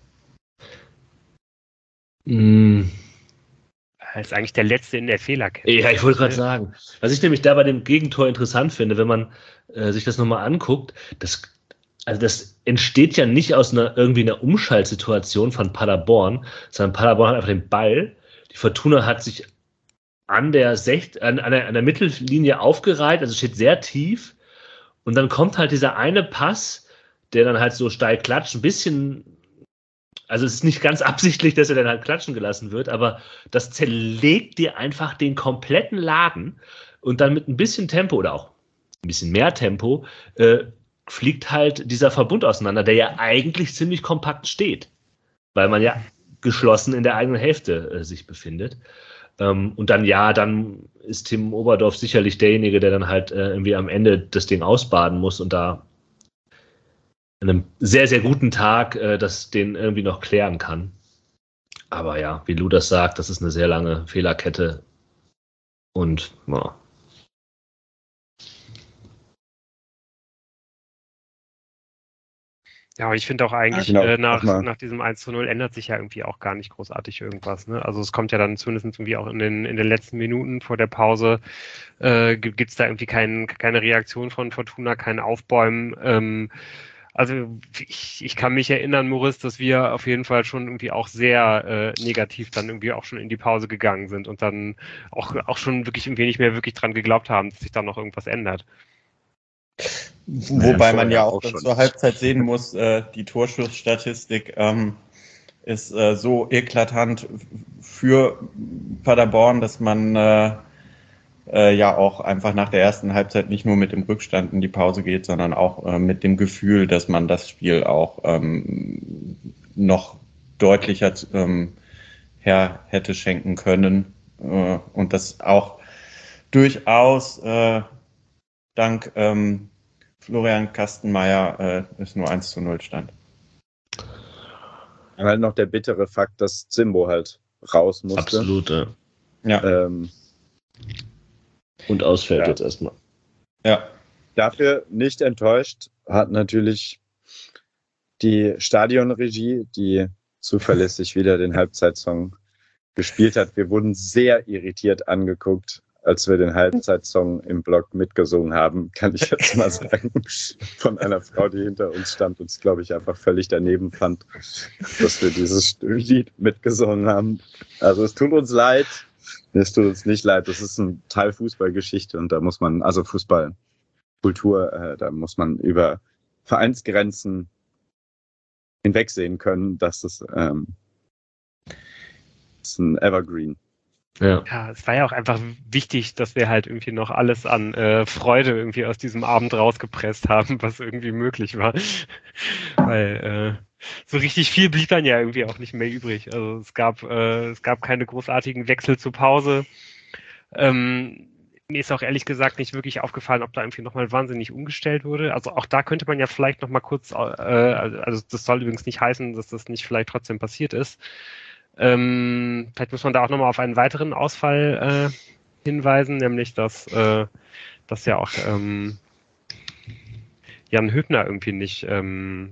Mm. Er ist eigentlich der Letzte in der Fehlerkette. Ja, ich wollte gerade sagen, was ich nämlich da bei dem Gegentor interessant finde, wenn man äh, sich das nochmal anguckt, das, also das entsteht ja nicht aus einer irgendwie einer Umschaltsituation von Paderborn, sondern Paderborn hat einfach den Ball. Die Fortuna hat sich an der, Sech, an, an, der, an der Mittellinie aufgereiht, also steht sehr tief. Und dann kommt halt dieser eine Pass, der dann halt so steil klatscht, ein bisschen. Also es ist nicht ganz absichtlich, dass er dann halt klatschen gelassen wird, aber das zerlegt dir einfach den kompletten Laden und dann mit ein bisschen Tempo oder auch ein bisschen mehr Tempo äh, fliegt halt dieser Verbund auseinander, der ja eigentlich ziemlich kompakt steht, weil man ja geschlossen in der eigenen Hälfte äh, sich befindet. Ähm, und dann ja, dann ist Tim Oberdorf sicherlich derjenige, der dann halt äh, irgendwie am Ende das Ding ausbaden muss und da an einem sehr, sehr guten Tag äh, das den irgendwie noch klären kann. Aber ja, wie Lou das sagt, das ist eine sehr lange Fehlerkette. Und ja. Ja, aber ich finde auch eigentlich, Ja, genau. äh, nach, Mach mal. nach diesem eins zu null ändert sich ja irgendwie auch gar nicht großartig irgendwas. Ne? Also es kommt ja dann zumindest irgendwie auch in den, in den letzten Minuten vor der Pause, äh, gibt es da irgendwie kein, keine Reaktion von Fortuna, kein Aufbäumen. Ähm, also ich, ich kann mich erinnern, Moritz, dass wir auf jeden Fall schon irgendwie auch sehr äh, negativ dann irgendwie auch schon in die Pause gegangen sind und dann auch, auch schon wirklich irgendwie nicht mehr wirklich dran geglaubt haben, dass sich da noch irgendwas ändert. Wobei man ja vorher auch, auch dann schon zur nicht. Halbzeit sehen muss, äh, die Torschussstatistik ähm, ist äh, so eklatant für Paderborn, dass man äh, äh, ja auch einfach nach der ersten Halbzeit nicht nur mit dem Rückstand in die Pause geht, sondern auch äh, mit dem Gefühl, dass man das Spiel auch ähm, noch deutlicher ähm, her hätte schenken können äh, und das auch durchaus äh, dank ähm, Florian Kastenmeier äh, es nur eins zu null stand. Und halt noch der bittere Fakt, dass Zimbo halt raus musste. Absolut, ja. Ja, Ähm, Und ausfällt Ja. jetzt erstmal. ja. Dafür nicht enttäuscht hat natürlich die Stadionregie, die zuverlässig wieder den Halbzeitsong gespielt hat. Wir wurden sehr irritiert angeguckt, als wir den Halbzeitsong im Blog mitgesungen haben, kann ich jetzt mal sagen, von einer Frau, die hinter uns stand und es, glaube ich, einfach völlig daneben fand, dass wir dieses Lied mitgesungen haben. Also es tut uns leid. Es tut uns nicht leid. Das ist ein Teil Fußballgeschichte und da muss man, also Fußballkultur, äh, da muss man über Vereinsgrenzen hinwegsehen können. Das ist, ähm, das ist ein Evergreen. Ja. Ja, es war ja auch einfach wichtig, dass wir halt irgendwie noch alles an äh, Freude irgendwie aus diesem Abend rausgepresst haben, was irgendwie möglich war. Weil äh, so richtig viel blieb dann ja irgendwie auch nicht mehr übrig. Also es gab, äh, es gab keine großartigen Wechsel zur Pause. Ähm, mir ist auch ehrlich gesagt nicht wirklich aufgefallen, ob da irgendwie nochmal wahnsinnig umgestellt wurde. Also auch da könnte man ja vielleicht nochmal kurz, äh, also das soll übrigens nicht heißen, dass das nicht vielleicht trotzdem passiert ist. Ähm, vielleicht muss man da auch nochmal auf einen weiteren Ausfall äh, hinweisen, nämlich dass, äh, dass ja auch ähm, Jan Hübner irgendwie nicht, ähm,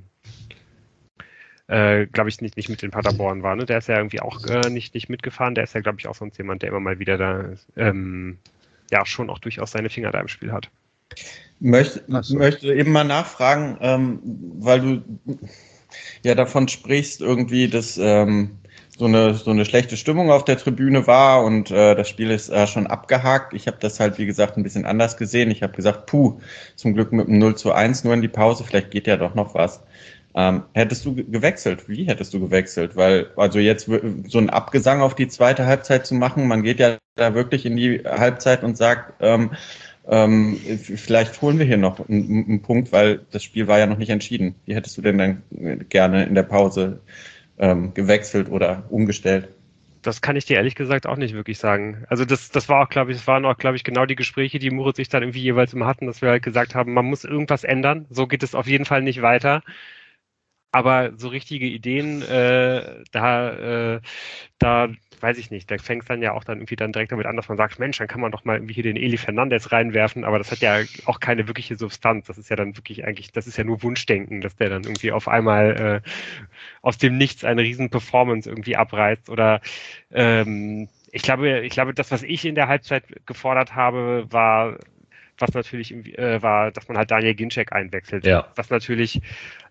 äh, glaube ich, nicht, nicht mit in Paderborn war. Ne? Der ist ja irgendwie auch äh, nicht, nicht mitgefahren. Der ist ja, glaube ich, auch sonst jemand, der immer mal wieder da ähm, ja schon auch durchaus seine Finger da im Spiel hat. Möchte, so. möchte eben mal nachfragen, ähm, weil du ja davon sprichst, irgendwie, dass ähm, so eine, so eine schlechte Stimmung auf der Tribüne war und äh, das Spiel ist äh, schon abgehakt. Ich habe das halt, wie gesagt, ein bisschen anders gesehen. Ich habe gesagt, puh, zum Glück mit einem null zu eins nur in die Pause, vielleicht geht ja doch noch was. Ähm, hättest du gewechselt? Wie hättest du gewechselt? Weil, also jetzt so ein Abgesang auf die zweite Halbzeit zu machen, man geht ja da wirklich in die Halbzeit und sagt, ähm, ähm, vielleicht holen wir hier noch einen, einen Punkt, weil das Spiel war ja noch nicht entschieden. Wie hättest du denn dann gerne in der Pause ähm, gewechselt oder umgestellt? Das kann ich dir ehrlich gesagt auch nicht wirklich sagen. Also das, das war auch, glaube ich, das waren auch, glaube ich, genau die Gespräche, die Moritz sich dann irgendwie jeweils immer hatten, dass wir halt gesagt haben, man muss irgendwas ändern. So geht es auf jeden Fall nicht weiter. Aber so richtige Ideen, äh, da, äh, da weiß ich nicht, da fängt es dann ja auch dann irgendwie dann direkt damit an, dass man sagt, Mensch, dann kann man doch mal irgendwie hier den Eli Fernandes reinwerfen, aber das hat ja auch keine wirkliche Substanz. Das ist ja dann wirklich eigentlich, das ist ja nur Wunschdenken, dass der dann irgendwie auf einmal äh, aus dem Nichts eine riesen Performance irgendwie abreißt oder ähm, ich glaube, ich glaube, das, was ich in der Halbzeit gefordert habe, war was natürlich äh, war, dass man halt Daniel Ginczek einwechselt. Ja. Was natürlich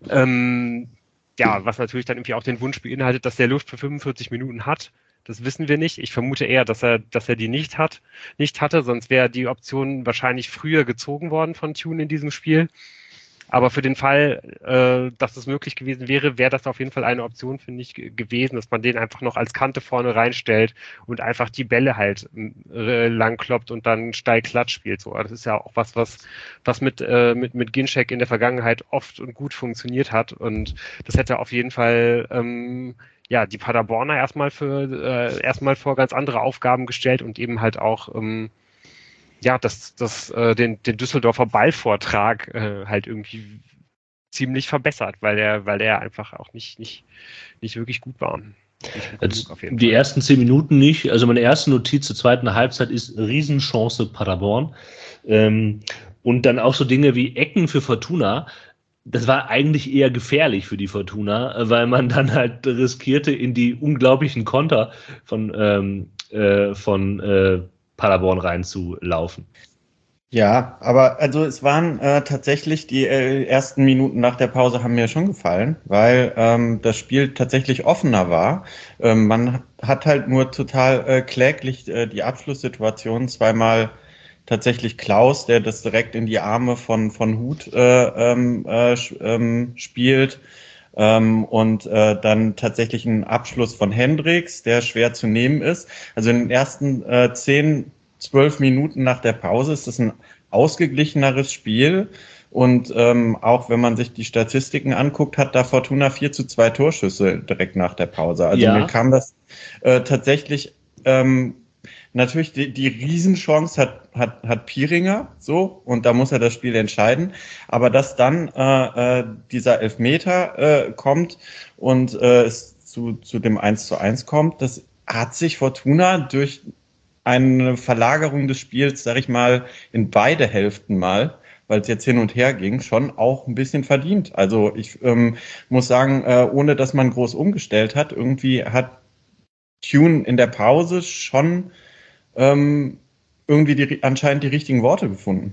ähm, ja, was natürlich dann irgendwie auch den Wunsch beinhaltet, dass der Luft für fünfundvierzig Minuten hat. Das wissen wir nicht. Ich vermute eher, dass er, dass er die nicht hat, nicht hatte, sonst wäre die Option wahrscheinlich früher gezogen worden von Thune in diesem Spiel. Aber für den Fall, äh, dass es möglich gewesen wäre, wäre das auf jeden Fall eine Option, finde ich, g- gewesen, dass man den einfach noch als Kante vorne reinstellt und einfach die Bälle halt äh, langkloppt und dann steil glatt spielt. So, das ist ja auch was, was, was mit, äh, mit, mit Ginczek in der Vergangenheit oft und gut funktioniert hat. Und das hätte auf jeden Fall ähm, ja die Paderborner erstmal für äh, erstmal vor ganz andere Aufgaben gestellt und eben halt auch ähm, ja, das, das, äh, den, den Düsseldorfer Ballvortrag äh, halt irgendwie ziemlich verbessert, weil er, weil er einfach auch nicht, nicht, nicht wirklich gut war. Nicht gut Jetzt genug auf jeden die Fall. ersten zehn Minuten nicht. Also meine erste Notiz zur zweiten Halbzeit ist Riesenchance Paderborn. Ähm, und dann auch so Dinge wie Ecken für Fortuna. Das war eigentlich eher gefährlich für die Fortuna, weil man dann halt riskierte, in die unglaublichen Konter von, ähm, äh, von äh, Paderborn reinzulaufen. Ja, aber also es waren äh, tatsächlich die äh, ersten Minuten nach der Pause haben mir schon gefallen, weil ähm, das Spiel tatsächlich offener war. Ähm, man hat halt nur total äh, kläglich äh, die Abschlusssituation zweimal tatsächlich Klaus, der das direkt in die Arme von von Huth äh, ähm, äh, sch- ähm, spielt. Ähm, und äh, dann tatsächlich ein Abschluss von Hendricks, der schwer zu nehmen ist. Also in den ersten äh, zehn, zwölf Minuten nach der Pause ist das ein ausgeglicheneres Spiel. Und ähm, auch wenn man sich die Statistiken anguckt, hat da Fortuna vier zu zwei Torschüsse direkt nach der Pause. Also Ja. mir kam das äh, tatsächlich ähm, natürlich die, die Riesenchance hat, hat, hat Pieringer, so, und da muss er das Spiel entscheiden. Aber dass dann äh, äh, dieser Elfmeter äh, kommt und äh, es zu, zu dem eins zu eins kommt, das hat sich Fortuna durch eine Verlagerung des Spiels, sag ich mal, in beide Hälften mal, weil es jetzt hin und her ging, schon auch ein bisschen verdient. Also ich ähm, muss sagen, äh, ohne dass man groß umgestellt hat, irgendwie hat Thune in der Pause schon ähm, irgendwie die, anscheinend die richtigen Worte gefunden.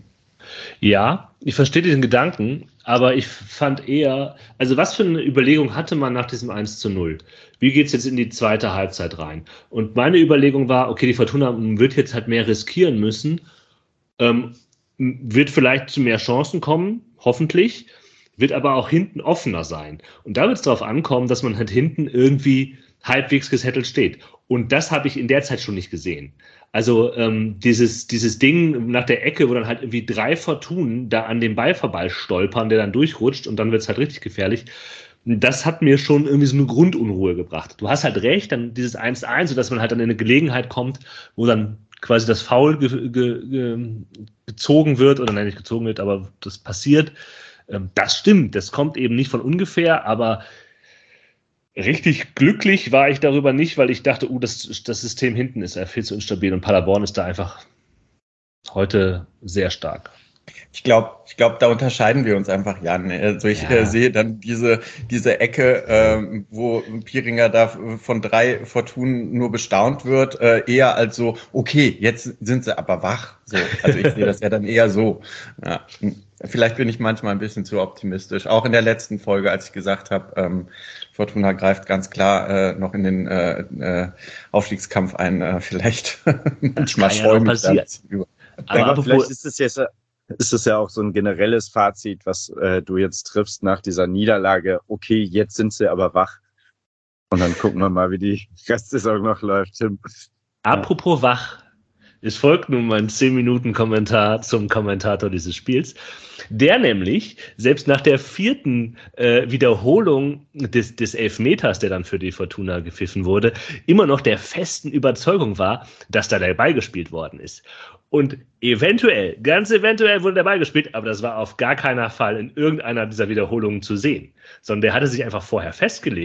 Ja, ich verstehe diesen Gedanken, aber ich fand eher, also was für eine Überlegung hatte man nach diesem eins zu null? Wie geht es jetzt in die zweite Halbzeit rein? Und meine Überlegung war, okay, die Fortuna wird jetzt halt mehr riskieren müssen, ähm, wird vielleicht zu mehr Chancen kommen, hoffentlich, wird aber auch hinten offener sein. Und da wird es darauf ankommen, dass man halt hinten irgendwie halbwegs gesettelt steht. Und das habe ich in der Zeit schon nicht gesehen. Also ähm, dieses, dieses Ding nach der Ecke, wo dann halt irgendwie drei Fortunen da an dem Ball vorbei stolpern, der dann durchrutscht und dann wird es halt richtig gefährlich. Das hat mir schon irgendwie so eine Grundunruhe gebracht. Du hast halt recht, dann dieses eins zu eins, sodass man halt dann in eine Gelegenheit kommt, wo dann quasi das Foul ge ge ge gezogen wird, oder nein, nicht gezogen wird, aber das passiert. Ähm, das stimmt, das kommt eben nicht von ungefähr, aber richtig glücklich war ich darüber nicht, weil ich dachte, uh, das, das System hinten ist ja viel zu instabil und Paderborn ist da einfach heute sehr stark. Ich glaube, ich glaube, da unterscheiden wir uns einfach, Jan. Also ich Ja. äh, sehe dann diese, diese Ecke, ähm, wo Pieringer da von drei Fortunen nur bestaunt wird, äh, eher als so, okay, jetzt sind sie aber wach. So, also ich sehe das ja dann eher so. Ja. Vielleicht bin ich manchmal ein bisschen zu optimistisch. Auch in der letzten Folge, als ich gesagt habe, ähm, Fortuna greift ganz klar äh, noch in den äh, äh, Aufstiegskampf ein. Äh, vielleicht manchmal kann ja schäume noch ich dann passieren. über. Aber Aber apropos, vielleicht ist es jetzt ist es ja auch so ein generelles Fazit, was äh, du jetzt triffst nach dieser Niederlage. Okay, jetzt sind sie aber wach. Und dann gucken wir mal, wie die Restsaison noch läuft, Tim. apropos wach, es folgt nun mein zehn Minuten Kommentar zum Kommentator dieses Spiels, der nämlich selbst nach der vierten äh, Wiederholung des, des Elfmeters, der dann für die Fortuna gepfiffen wurde, immer noch der festen Überzeugung war, dass da der Ball gespielt worden ist. Und eventuell, ganz eventuell wurde der Ball gespielt, aber das war auf gar keinen Fall in irgendeiner dieser Wiederholungen zu sehen, sondern der hatte sich einfach vorher festgelegt,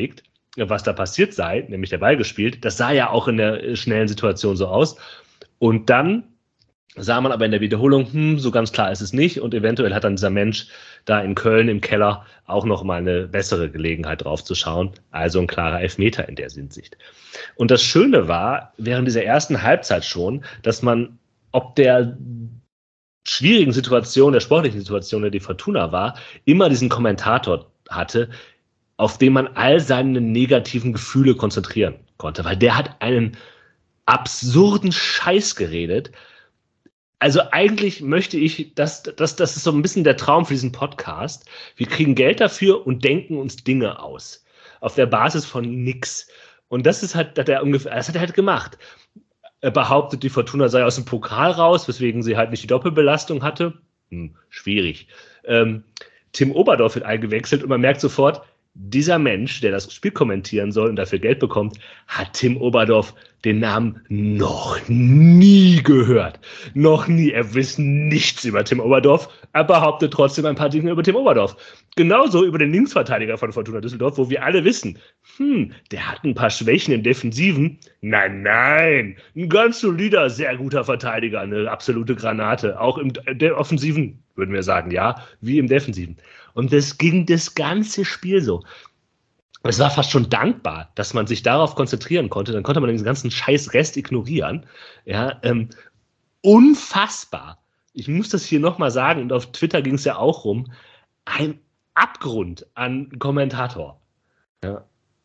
was da passiert sei, nämlich der Ball gespielt. Das sah ja auch in der schnellen Situation so aus. Und dann sah man aber in der Wiederholung, hm, so ganz klar ist es nicht. Und eventuell hat dann dieser Mensch da in Köln im Keller auch noch mal eine bessere Gelegenheit drauf zu schauen. Also ein klarer Elfmeter in der Hinsicht. Und das Schöne war, während dieser ersten Halbzeit schon, dass man, ob der schwierigen Situation, der sportlichen Situation, der die Fortuna war, immer diesen Kommentator hatte, auf den man all seine negativen Gefühle konzentrieren konnte. Weil der hat einen absurden Scheiß geredet. Also eigentlich möchte ich, dass das, das ist so ein bisschen der Traum für diesen Podcast. Wir kriegen Geld dafür und denken uns Dinge aus. Auf der Basis von nix. Und das ist halt, hat er ungefähr, das hat er halt gemacht. Er behauptet, die Fortuna sei aus dem Pokal raus, weswegen sie halt nicht die Doppelbelastung hatte. Hm, schwierig. Ähm, Tim Oberdorf wird eingewechselt und man merkt sofort, dieser Mensch, der das Spiel kommentieren soll und dafür Geld bekommt, hat Tim Oberdorf den Namen noch nie gehört. Noch nie. Er weiß nichts über Tim Oberdorf. Er behauptet trotzdem ein paar Dinge über Tim Oberdorf. Genauso über den Linksverteidiger von Fortuna Düsseldorf, wo wir alle wissen, hm, der hat ein paar Schwächen im Defensiven. Nein, nein, ein ganz solider, sehr guter Verteidiger, eine absolute Granate. Auch im der Offensiven, würden wir sagen, ja, wie im Defensiven. Und das ging das ganze Spiel so. Es war fast schon dankbar, dass man sich darauf konzentrieren konnte. Dann konnte man den ganzen scheiß Rest ignorieren. Ja, ähm, unfassbar. Ich muss das hier nochmal sagen, und auf Twitter ging es ja auch rum. Ein Abgrund an Kommentator. Ja.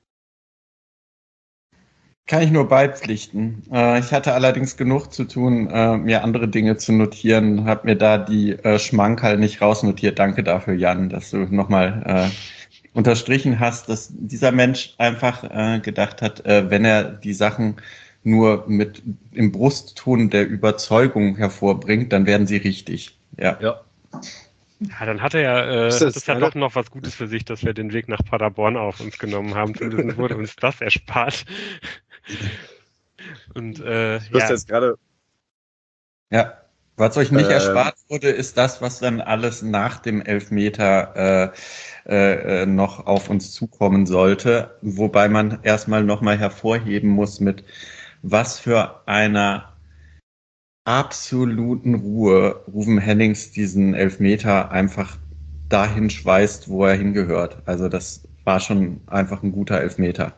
Kann ich nur beipflichten. Äh, ich hatte allerdings genug zu tun, äh, mir andere Dinge zu notieren, habe mir da die äh, Schmankerl nicht rausnotiert. Danke dafür, Jan, dass du nochmal äh, unterstrichen hast, dass dieser Mensch einfach äh, gedacht hat, äh, wenn er die Sachen nur mit im Brustton der Überzeugung hervorbringt, dann werden sie richtig. Ja. Ja. Ja, dann hat er ja, äh, Ist das das ist ja eine- doch noch was Gutes für sich, dass wir den Weg nach Paderborn auf uns genommen haben. Zumindest wurde uns das erspart. Und äh, Ich wusste ja, jetzt gerade, Ja, was euch nicht Ähm. erspart wurde, ist das, was dann alles nach dem Elfmeter äh, äh, noch auf uns zukommen sollte. Wobei man erstmal nochmal hervorheben muss, mit was für einer absoluten Ruhe Ruven Hennings diesen Elfmeter einfach dahin schweißt, wo er hingehört. Also das war schon einfach ein guter Elfmeter.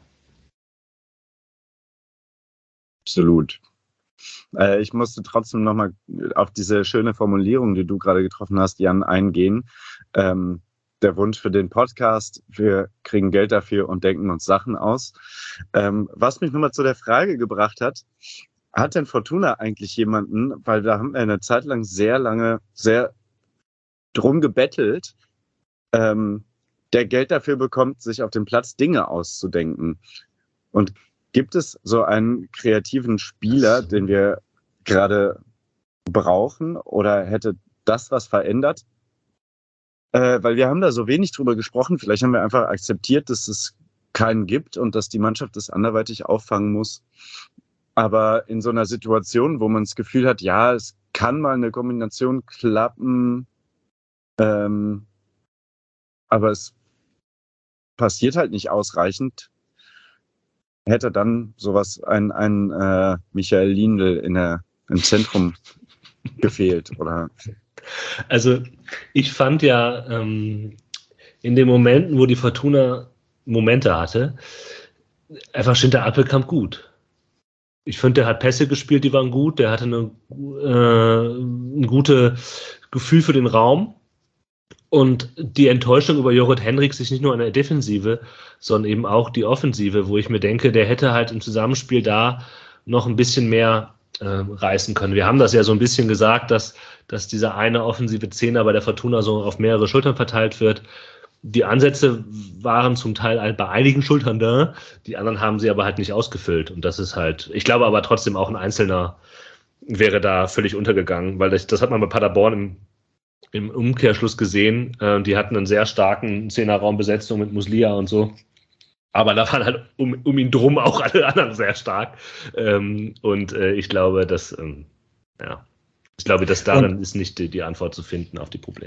absolut. Äh, ich musste trotzdem nochmal auf diese schöne Formulierung, die du gerade getroffen hast, Jan, eingehen. Ähm, der Wunsch für den Podcast, wir kriegen Geld dafür und denken uns Sachen aus. Ähm, was mich nochmal zu der Frage gebracht hat, hat denn Fortuna eigentlich jemanden, weil da haben wir eine Zeit lang sehr lange, sehr drum gebettelt, ähm, der Geld dafür bekommt, sich auf dem Platz Dinge auszudenken. Und gibt es so einen kreativen Spieler, den wir gerade brauchen, oder hätte das was verändert? Äh, weil wir haben da so wenig drüber gesprochen. Vielleicht haben wir einfach akzeptiert, dass es keinen gibt und dass die Mannschaft das anderweitig auffangen muss. Aber in so einer Situation, wo man das Gefühl hat, ja, es kann mal eine Kombination klappen, ähm, aber es passiert halt nicht ausreichend, hätte dann sowas, ein, ein äh, Michael Lindl in der, im Zentrum gefehlt, oder? Also ich fand ja ähm, in den Momenten, wo die Fortuna Momente hatte, einfach Schinter Appelkamp gut. Ich finde, der hat Pässe gespielt, die waren gut. Der hatte eine, äh, ein gutes Gefühl für den Raum. Und die Enttäuschung über Jorrit Hendricks ist nicht nur eine Defensive, sondern eben auch die Offensive, wo ich mir denke, der hätte halt im Zusammenspiel da noch ein bisschen mehr äh, reißen können. Wir haben das ja so ein bisschen gesagt, dass, dass dieser eine offensive Zehner bei der Fortuna so auf mehrere Schultern verteilt wird. Die Ansätze waren zum Teil bei einigen Schultern da, die anderen haben sie aber halt nicht ausgefüllt. Und das ist halt, ich glaube aber trotzdem auch ein Einzelner wäre da völlig untergegangen, weil das, das hat man bei Paderborn im, im Umkehrschluss gesehen. Äh, die hatten einen sehr starken Zehnerraumbesetzung mit Muslia und so. Aber da waren halt um, um ihn drum auch alle anderen sehr stark. Ähm, und äh, ich glaube, dass, ähm, ja, ich glaube, dass darin und ist nicht die, die Antwort zu finden auf die Probleme.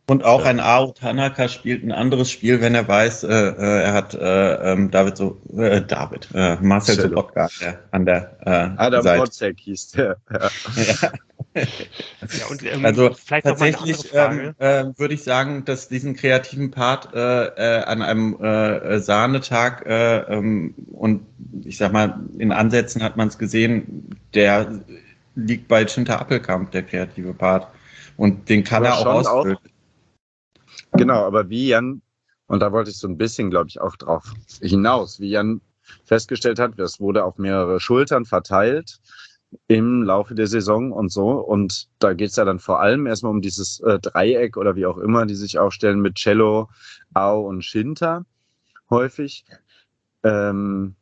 Und auch Ja. ein Ao Tanaka spielt ein anderes Spiel, wenn er weiß, äh, äh, er hat äh, ähm, David so äh, David äh, Marcel Cello. Sobotka an der, an der äh, Adam Seite. Potzek hieß der. Ja. Ja. Ja, und ähm, Also vielleicht noch mal eine andere tatsächlich Frage. ähm, äh, würde ich sagen, dass diesen kreativen Part äh, äh, an einem äh, Sahnetag äh, ähm, und ich sag mal, in Ansätzen hat man es gesehen, der liegt bei Schinter Appelkamp, der kreative Part. Und den kann Aber er auch schon ausfüllen. Genau, aber wie Jan, und da wollte ich so ein bisschen, glaube ich, auch drauf hinaus, wie Jan festgestellt hat, das wurde auf mehrere Schultern verteilt im Laufe der Saison und so. Und da geht es ja dann vor allem erstmal um dieses äh, Dreieck oder wie auch immer, die sich aufstellen mit Cello, Ao und Schinter häufig. Ähm,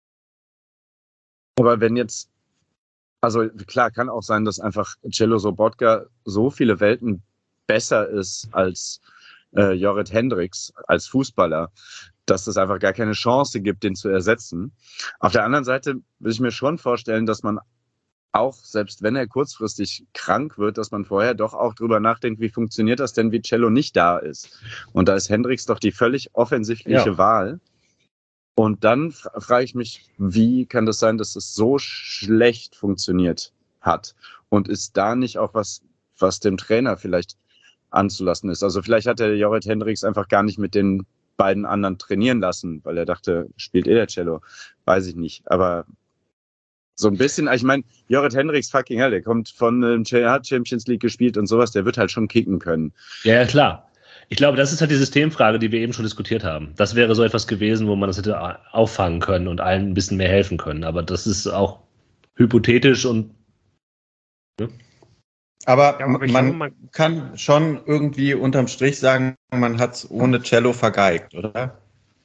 aber wenn jetzt, also klar, kann auch sein, dass einfach Cello Sobotka so viele Welten besser ist als äh, Jorrit Hendricks als Fußballer, dass es einfach gar keine Chance gibt, den zu ersetzen. Auf der anderen Seite will ich mir schon vorstellen, dass man auch, selbst wenn er kurzfristig krank wird, dass man vorher doch auch drüber nachdenkt, wie funktioniert das denn, wie Cello nicht da ist. Und da ist Hendricks doch die völlig offensichtliche Ja. Wahl. Und dann fra- frage ich mich, wie kann das sein, dass es so schlecht funktioniert hat? Und ist da nicht auch was, was dem Trainer vielleicht anzulassen ist? Also vielleicht hat der Jorrit Hendricks einfach gar nicht mit den beiden anderen trainieren lassen, weil er dachte, spielt eh der Cello. Weiß ich nicht. Aber so ein bisschen, ich meine, Jorrit Hendricks, fucking hell, der kommt von ähm, hat Champions League gespielt und sowas, der wird halt schon kicken können. Ja, ja, klar. Ich glaube, das ist halt die Systemfrage, die wir eben schon diskutiert haben. Das wäre so etwas gewesen, wo man das hätte auffangen können und allen ein bisschen mehr helfen können. Aber das ist auch hypothetisch und ne? Aber, Ja, aber ich man, glaube, man- kann schon irgendwie unterm Strich sagen, man hat es ohne Cello vergeigt, oder?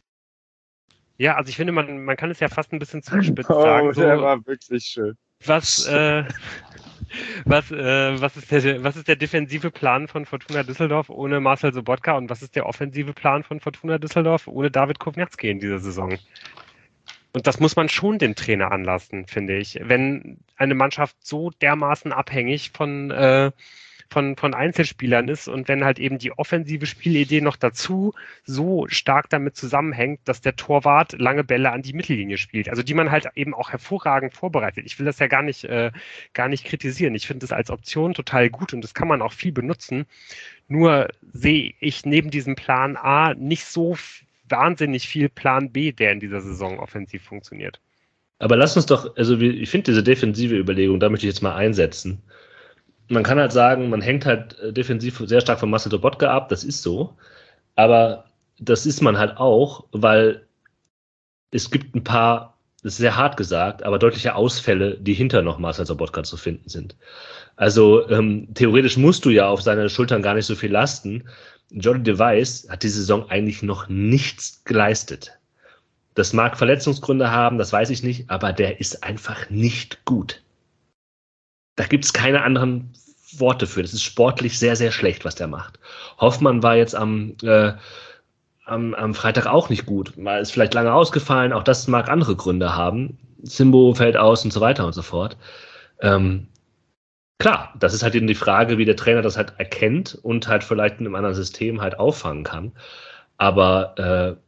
Ja, also ich finde, man, man kann es ja fast ein bisschen zugespitzt Oh, sagen. So, der war wirklich schön. was, äh, was, äh, was, ist der, was ist der defensive Plan von Fortuna Düsseldorf ohne Marcel Sobotka und was ist der offensive Plan von Fortuna Düsseldorf ohne David Kovnatski in dieser Saison? Und das muss man schon dem Trainer anlassen, finde ich. Wenn eine Mannschaft so dermaßen abhängig von, äh, von, von Einzelspielern ist und wenn halt eben die offensive Spielidee noch dazu so stark damit zusammenhängt, dass der Torwart lange Bälle an die Mittellinie spielt, also die man halt eben auch hervorragend vorbereitet. Ich will das ja gar nicht, äh, gar nicht kritisieren. Ich finde das als Option total gut und das kann man auch viel benutzen. Nur sehe ich neben diesem Plan A nicht so f- wahnsinnig viel Plan B, der in dieser Saison offensiv funktioniert. Aber lass uns doch, also wie- ich finde diese defensive Überlegung, da möchte ich jetzt mal einsetzen. Man kann halt sagen, man hängt halt äh, defensiv sehr stark von Marcel Sobotka ab, das ist so. Aber das ist man halt auch, weil es gibt ein paar, das ist sehr hart gesagt, aber deutliche Ausfälle, die hinter noch Marcel Sobotka zu finden sind. Also ähm, theoretisch musst du ja auf seine Schultern gar nicht so viel lasten. Jordi de Wijs hat diese Saison eigentlich noch nichts geleistet. Das mag Verletzungsgründe haben, das weiß ich nicht, aber der ist einfach nicht gut. Da gibt es keine anderen Worte für. Das ist sportlich sehr, sehr schlecht, was der macht. Hoffmann war jetzt am, äh, am, am Freitag auch nicht gut. War ist vielleicht lange ausgefallen, auch das mag andere Gründe haben. Simbo fällt aus und so weiter und so fort. Ähm, Klar, das ist halt eben die Frage, wie der Trainer das halt erkennt und halt vielleicht in einem anderen System halt auffangen kann. Aber äh,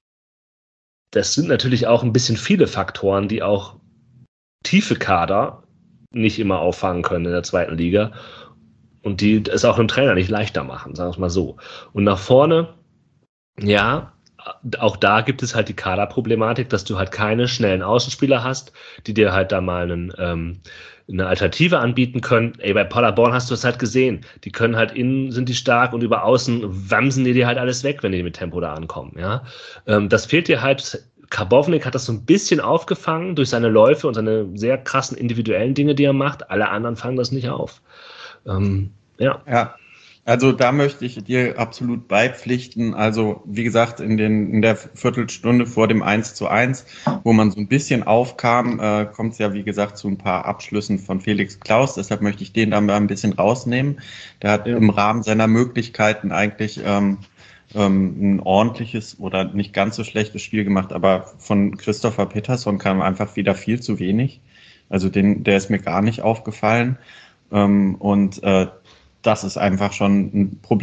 das sind natürlich auch ein bisschen viele Faktoren, die auch tiefe Kader nicht immer auffangen können in der zweiten Liga und die es auch dem Trainer nicht leichter machen, sagen wir es mal so. Und nach vorne, ja, auch da gibt es halt die Kaderproblematik, dass du halt keine schnellen Außenspieler hast, die dir halt da mal einen, ähm, eine Alternative anbieten können. Ey, bei Paderborn hast du es halt gesehen. Die können halt innen, sind die stark und über außen wamsen die dir halt alles weg, wenn die mit Tempo da ankommen. Ja? Ähm, das fehlt dir halt. Karbovnik hat das so ein bisschen aufgefangen durch seine Läufe und seine sehr krassen individuellen Dinge, die er macht. Alle anderen fangen das nicht auf. Ähm, ja. Ja, also da möchte ich dir absolut beipflichten. Also wie gesagt, in, den, in der Viertelstunde vor dem eins zu eins, wo man so ein bisschen aufkam, äh, kommt es ja wie gesagt zu ein paar Abschlüssen von Felix Klaus. Deshalb möchte ich den dann mal ein bisschen rausnehmen. Der hat Ja. im Rahmen seiner Möglichkeiten eigentlich ähm, ähm, ein ordentliches oder nicht ganz so schlechtes Spiel gemacht. Aber von Christopher Peterson kam einfach wieder viel zu wenig. Also den, der ist mir gar nicht aufgefallen. Ähm, und äh, das ist einfach schon ein Problem.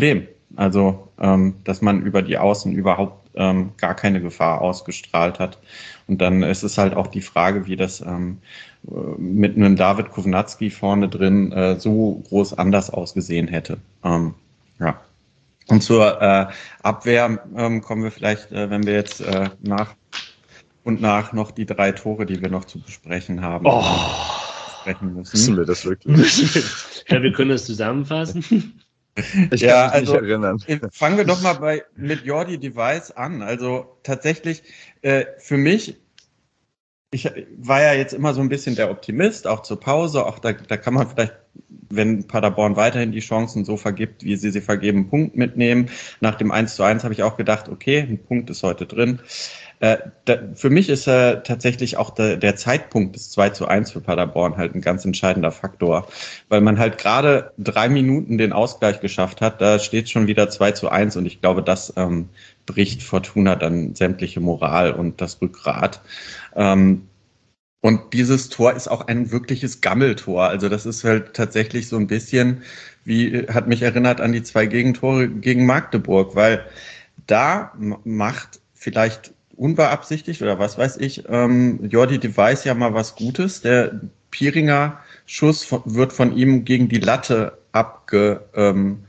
Also, ähm, dass man über die Außen überhaupt ähm, gar keine Gefahr ausgestrahlt hat. Und dann ist es halt auch die Frage, wie das ähm, mit einem David Kovnatski vorne drin äh, so groß anders ausgesehen hätte. Ähm, ja. Und zur äh, Abwehr ähm, kommen wir vielleicht, äh, wenn wir jetzt äh, nach und nach noch die drei Tore, die wir noch zu besprechen haben, Oh. sprechen müssen. Müssen wir das wirklich? Müssen wir- Ja, wir können das zusammenfassen. Ich Ja, kann mich also nicht erinnern. äh, fangen wir doch mal bei mit Jordi Device an. Also tatsächlich äh, für mich, ich war ja jetzt immer so ein bisschen der Optimist, auch zur Pause. Auch da, da kann man vielleicht, wenn Paderborn weiterhin die Chancen so vergibt, wie sie sie vergeben, einen Punkt mitnehmen. Nach dem eins zu eins habe ich auch gedacht, okay, ein Punkt ist heute drin. Äh, da, für mich ist äh, tatsächlich auch der, der Zeitpunkt des zwei zu eins für Paderborn halt ein ganz entscheidender Faktor, weil man halt gerade drei Minuten den Ausgleich geschafft hat, da steht schon wieder zwei zu eins und ich glaube, das ähm, bricht Fortuna dann sämtliche Moral und das Rückgrat. Ähm, und dieses Tor ist auch ein wirkliches Gammeltor, also das ist halt tatsächlich so ein bisschen, wie hat mich erinnert an die zwei Gegentore gegen Magdeburg, weil da m- macht vielleicht unbeabsichtigt oder was weiß ich, ähm, Jordi Device ja mal was Gutes. Der Pieringer Schuss von, wird von ihm gegen die Latte abgewehrt ähm,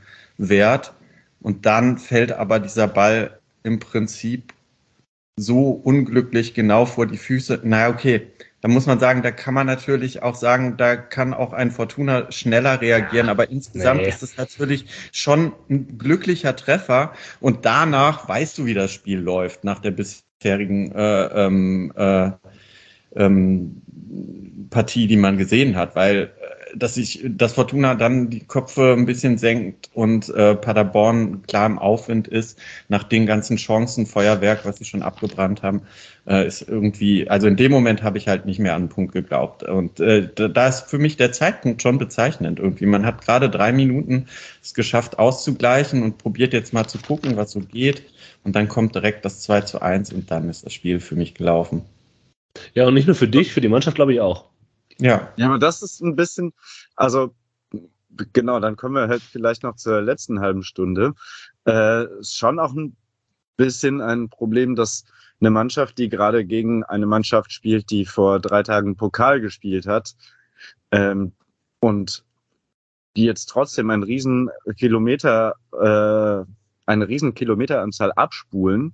und dann fällt aber dieser Ball im Prinzip so unglücklich genau vor die Füße. Naja, okay, da muss man sagen, da kann man natürlich auch sagen, da kann auch ein Fortuna schneller reagieren, aber insgesamt Nee. ist es natürlich schon ein glücklicher Treffer und danach weißt du, wie das Spiel läuft, nach der bisherigen äh, ähm, äh, ähm, Partie, die man gesehen hat, weil äh, dass sich das Fortuna dann die Köpfe ein bisschen senkt und äh, Paderborn klar im Aufwind ist, nach den ganzen Chancen, Feuerwerk, was sie schon abgebrannt haben, äh, ist irgendwie, also in dem Moment habe ich halt nicht mehr an den Punkt geglaubt. Und äh, da, da ist für mich der Zeitpunkt schon bezeichnend irgendwie. Man hat gerade drei Minuten es geschafft auszugleichen und probiert jetzt mal zu gucken, was so geht. Und dann kommt direkt das zwei zu eins und dann ist das Spiel für mich gelaufen. Ja, und nicht nur für dich, für die Mannschaft glaube ich auch. Ja. Ja, aber das ist ein bisschen, also genau, dann kommen wir halt vielleicht noch zur letzten halben Stunde. Äh, ist schon auch ein bisschen ein Problem, dass eine Mannschaft, die gerade gegen eine Mannschaft spielt, die vor drei Tagen Pokal gespielt hat, ähm, und die jetzt trotzdem einen riesen Kilometer, äh, eine riesen Kilometeranzahl abspulen,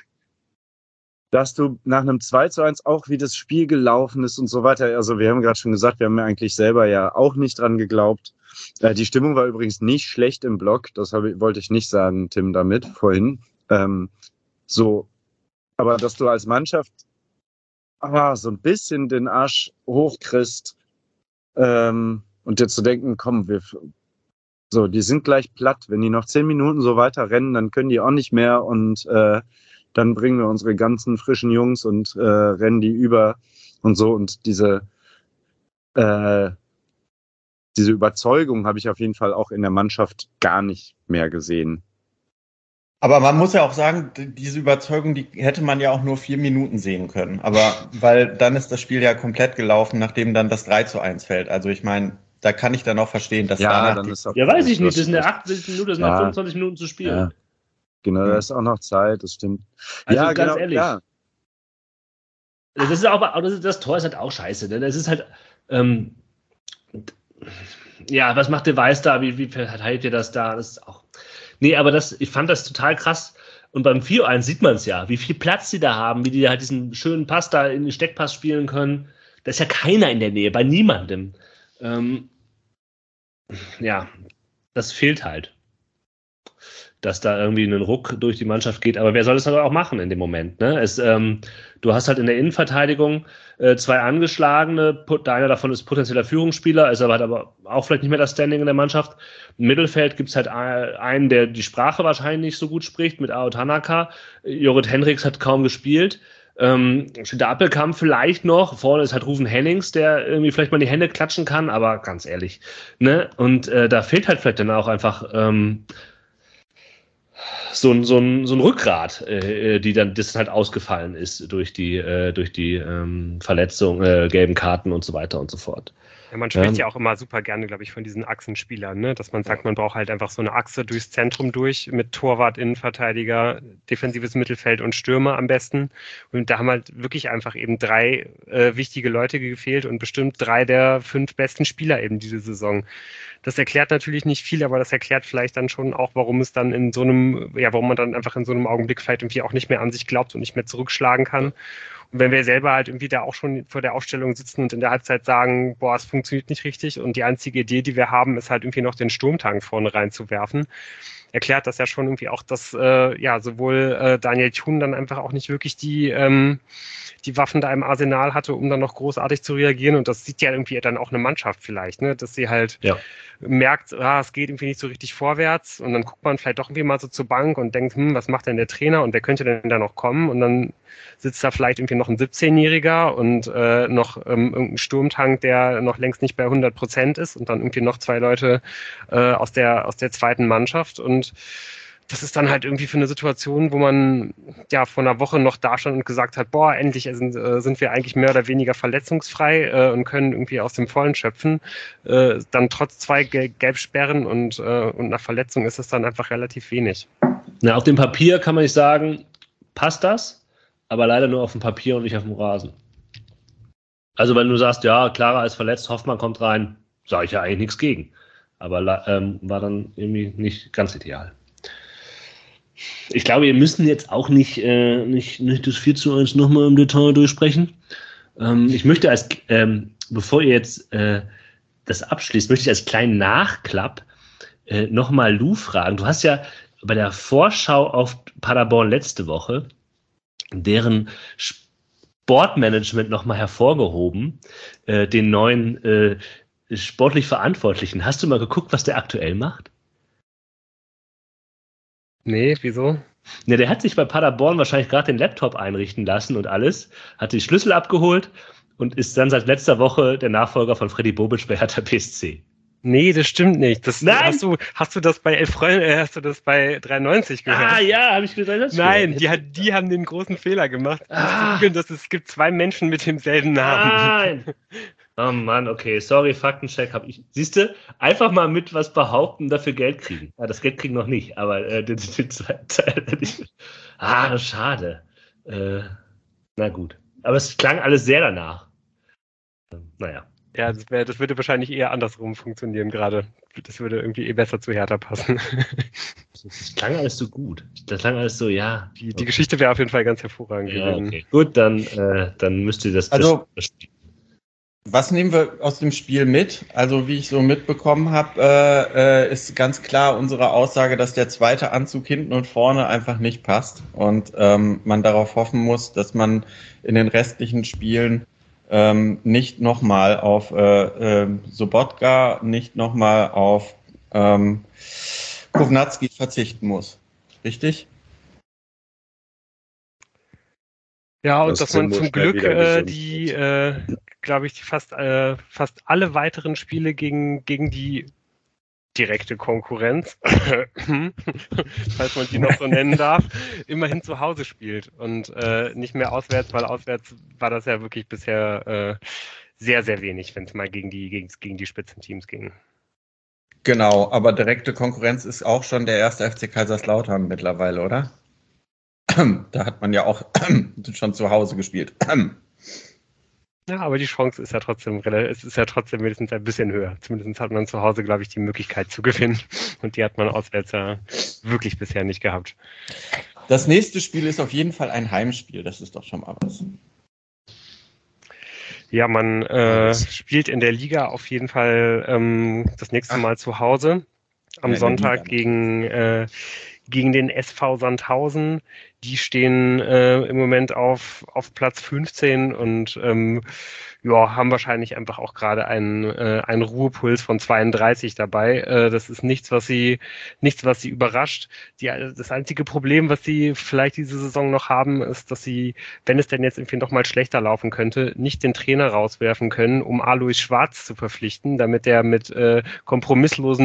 dass du nach einem zwei zu eins auch, wie das Spiel gelaufen ist und so weiter, also wir haben gerade schon gesagt, wir haben ja eigentlich selber ja auch nicht dran geglaubt. Äh, die Stimmung war übrigens nicht schlecht im Block, das habe ich, wollte ich nicht sagen, Tim, damit vorhin. Ähm, so, aber dass du als Mannschaft ah, so ein bisschen den Arsch hochkriegst ähm, und dir zu denken, komm, wir so, die sind gleich platt, wenn die noch zehn Minuten so weiter rennen, dann können die auch nicht mehr und äh, dann bringen wir unsere ganzen frischen Jungs und äh, rennen die über und so. Und diese, äh, diese Überzeugung habe ich auf jeden Fall auch in der Mannschaft gar nicht mehr gesehen. Aber man muss ja auch sagen, diese Überzeugung, die hätte man ja auch nur vier Minuten sehen können. Aber weil dann ist das Spiel ja komplett gelaufen, nachdem dann das drei zu eins fällt. Also ich meine, da kann ich dann auch verstehen, dass Ja, danach dann die, ist auch Ja, weiß ich nicht, das das sind ja achtundsiebzig Minuten, das sind Ja. noch fünfundzwanzig Minuten zu spielen. Ja. Genau, da Ja. ist auch noch Zeit, das stimmt. Also ja, ganz genau, ehrlich. ja. Das ist auch, aber das, ist, das Tor ist halt auch scheiße. Ne? Das ist halt, ähm, ja, was macht der Weiß da? Wie, wie verteilt ihr das da? Das ist auch. Nee, aber das, ich fand das total krass. Und beim vier eins sieht man es ja, wie viel Platz sie da haben, wie die halt diesen schönen Pass da in den Steckpass spielen können. Da ist ja keiner in der Nähe, bei niemandem. Ähm, ja, das fehlt halt. Dass da irgendwie ein Ruck durch die Mannschaft geht. Aber wer soll das dann auch machen in dem Moment? Ne? Es, ähm, du hast halt in der Innenverteidigung äh, zwei angeschlagene, der einer davon ist potenzieller Führungsspieler, ist aber halt aber auch vielleicht nicht mehr das Standing in der Mannschaft. Im Mittelfeld gibt es halt einen, der die Sprache wahrscheinlich nicht so gut spricht, mit Ao Tanaka. Jorrit Hendricks hat kaum gespielt. Ähm, der Appelkamp vielleicht noch. Vorne ist halt Ruven Hennings, der irgendwie vielleicht mal in die Hände klatschen kann, aber ganz ehrlich. Ne? Und äh, da fehlt halt vielleicht dann auch einfach ähm, so ein, so ein, so ein Rückgrat, äh, die dann das halt ausgefallen ist durch die, äh, durch die ähm, Verletzung, äh, gelben Karten und so weiter und so fort. Ja, man spricht ja. ja auch immer super gerne, glaube ich, von diesen Achsenspielern, ne? Dass man sagt, man braucht halt einfach so eine Achse durchs Zentrum durch mit Torwart, Innenverteidiger, defensives Mittelfeld und Stürmer am besten. Und da haben halt wirklich einfach eben drei äh, wichtige Leute gefehlt und bestimmt drei der fünf besten Spieler eben diese Saison. Das erklärt natürlich nicht viel, aber das erklärt vielleicht dann schon auch, warum es dann in so einem, ja, warum man dann einfach in so einem Augenblick vielleicht irgendwie auch nicht mehr an sich glaubt und nicht mehr zurückschlagen kann. Und wenn wir selber halt irgendwie da auch schon vor der Aufstellung sitzen und in der Halbzeit sagen, boah, es funktioniert nicht richtig und die einzige Idee, die wir haben, ist halt irgendwie noch den Sturmtank vorne reinzuwerfen, erklärt das ja schon irgendwie auch, dass äh, ja sowohl äh, Daniel Thun dann einfach auch nicht wirklich die ähm, die Waffen da im Arsenal hatte, um dann noch großartig zu reagieren. Und das sieht ja irgendwie dann auch eine Mannschaft vielleicht, ne? Dass sie halt ja. merkt, ah, es geht irgendwie nicht so richtig vorwärts. Und dann guckt man vielleicht doch irgendwie mal so zur Bank und denkt, hm, was macht denn der Trainer und wer könnte denn da noch kommen? Und dann sitzt da vielleicht irgendwie noch ein siebzehnjähriger und äh, noch ähm, irgendein Sturmtank, der noch längst nicht bei hundert Prozent ist und dann irgendwie noch zwei Leute äh, aus der aus der zweiten Mannschaft. Und das ist dann halt irgendwie für eine Situation, wo man ja vor einer Woche noch da stand und gesagt hat, boah, endlich sind, äh, sind wir eigentlich mehr oder weniger verletzungsfrei äh, und können irgendwie aus dem Vollen schöpfen. Äh, dann trotz zwei Gel- Gelbsperren und, äh, und einer Verletzung ist es dann einfach relativ wenig. Na, auf dem Papier kann man nicht sagen, passt das, aber leider nur auf dem Papier und nicht auf dem Rasen. Also wenn du sagst, ja, Clara ist verletzt, Hoffmann kommt rein, sage ich ja eigentlich nichts gegen. Aber ähm, war dann irgendwie nicht ganz ideal. Ich glaube, wir müssen jetzt auch nicht, äh, nicht, nicht das vier zu eins nochmal im Detail durchsprechen. Ähm, ich möchte als, ähm, bevor ihr jetzt äh, das abschließt, möchte ich als kleinen Nachklapp äh, nochmal Lou fragen. Du hast ja bei der Vorschau auf Paderborn letzte Woche deren Sportmanagement nochmal hervorgehoben, äh, den neuen äh, sportlich Verantwortlichen. Hast du mal geguckt, was der aktuell macht? Nee, wieso? Ne, der hat sich bei Paderborn wahrscheinlich gerade den Laptop einrichten lassen und alles, hat die Schlüssel abgeholt und ist dann seit letzter Woche der Nachfolger von Freddy Bobic bei Hertha B S C. Nee, das stimmt nicht. Das, Nein! Hast du, hast du das bei Elf Freunde, äh, hast du das bei dreiundneunzig gehört? Ah ja, habe ich gesagt. Nein, die, hat, die haben den großen Fehler gemacht. Ah. Dass es gibt zwei Menschen mit demselben Namen. Nein! Oh Mann, okay, sorry, Faktencheck habe ich. Siehst du, einfach mal mit was behaupten, dafür Geld kriegen. Ja, das Geld kriegen noch nicht, aber äh, den, den zweiten Teil. Ah, schade. Äh, na gut. Aber es klang alles sehr danach. Naja. Ja, das, wär, das würde wahrscheinlich eher andersrum funktionieren gerade. Das würde irgendwie eh besser zu Hertha passen. Das klang alles so gut. Das klang alles so, ja. Die, die okay. Geschichte wäre auf jeden Fall ganz hervorragend ja, gewesen. Okay. Gut, dann, äh, dann müsst ihr das... Also, das, was nehmen wir aus dem Spiel mit? Also, wie ich so mitbekommen habe, äh, äh, ist ganz klar unsere Aussage, dass der zweite Anzug hinten und vorne einfach nicht passt. Und ähm, man darauf hoffen muss, dass man in den restlichen Spielen Ähm, nicht nochmal auf äh, äh, Sobotka, nicht nochmal auf ähm, Kovnatski verzichten muss. Richtig? Ja, und das dass man zum Glück äh, die, äh, glaube ich, die fast, äh, fast alle weiteren Spiele gegen, gegen die direkte Konkurrenz, falls man die noch so nennen darf, immerhin zu Hause spielt und äh, nicht mehr auswärts, weil auswärts war das ja wirklich bisher äh, sehr, sehr wenig, wenn es mal gegen die, gegen, gegen die Spitzenteams ging. Genau, aber direkte Konkurrenz ist auch schon der erste F C Kaiserslautern mittlerweile, oder? Da hat man ja auch schon zu Hause gespielt. Ja, aber die Chance ist ja trotzdem es ist ja trotzdem mindestens ein bisschen höher. Zumindest hat man zu Hause, glaube ich, die Möglichkeit zu gewinnen. Und die hat man auswärts ja wirklich bisher nicht gehabt. Das nächste Spiel ist auf jeden Fall ein Heimspiel. Das ist doch schon mal was. Ja, man äh, spielt in der Liga auf jeden Fall ähm, das nächste Mal zu Hause. Am ja, Sonntag gegen, äh, gegen den S V Sandhausen. Die stehen äh, im Moment auf, auf Platz fünfzehn und ähm, ja, haben wahrscheinlich einfach auch gerade einen, äh, einen Ruhepuls von zweiunddreißig dabei. Äh, das ist nichts, was sie, nichts, was sie überrascht. Die, das einzige Problem, was sie vielleicht diese Saison noch haben, ist, dass sie, wenn es denn jetzt irgendwie noch mal schlechter laufen könnte, nicht den Trainer rauswerfen können, um Alois Schwarz zu verpflichten, damit er mit äh, kompromisslosen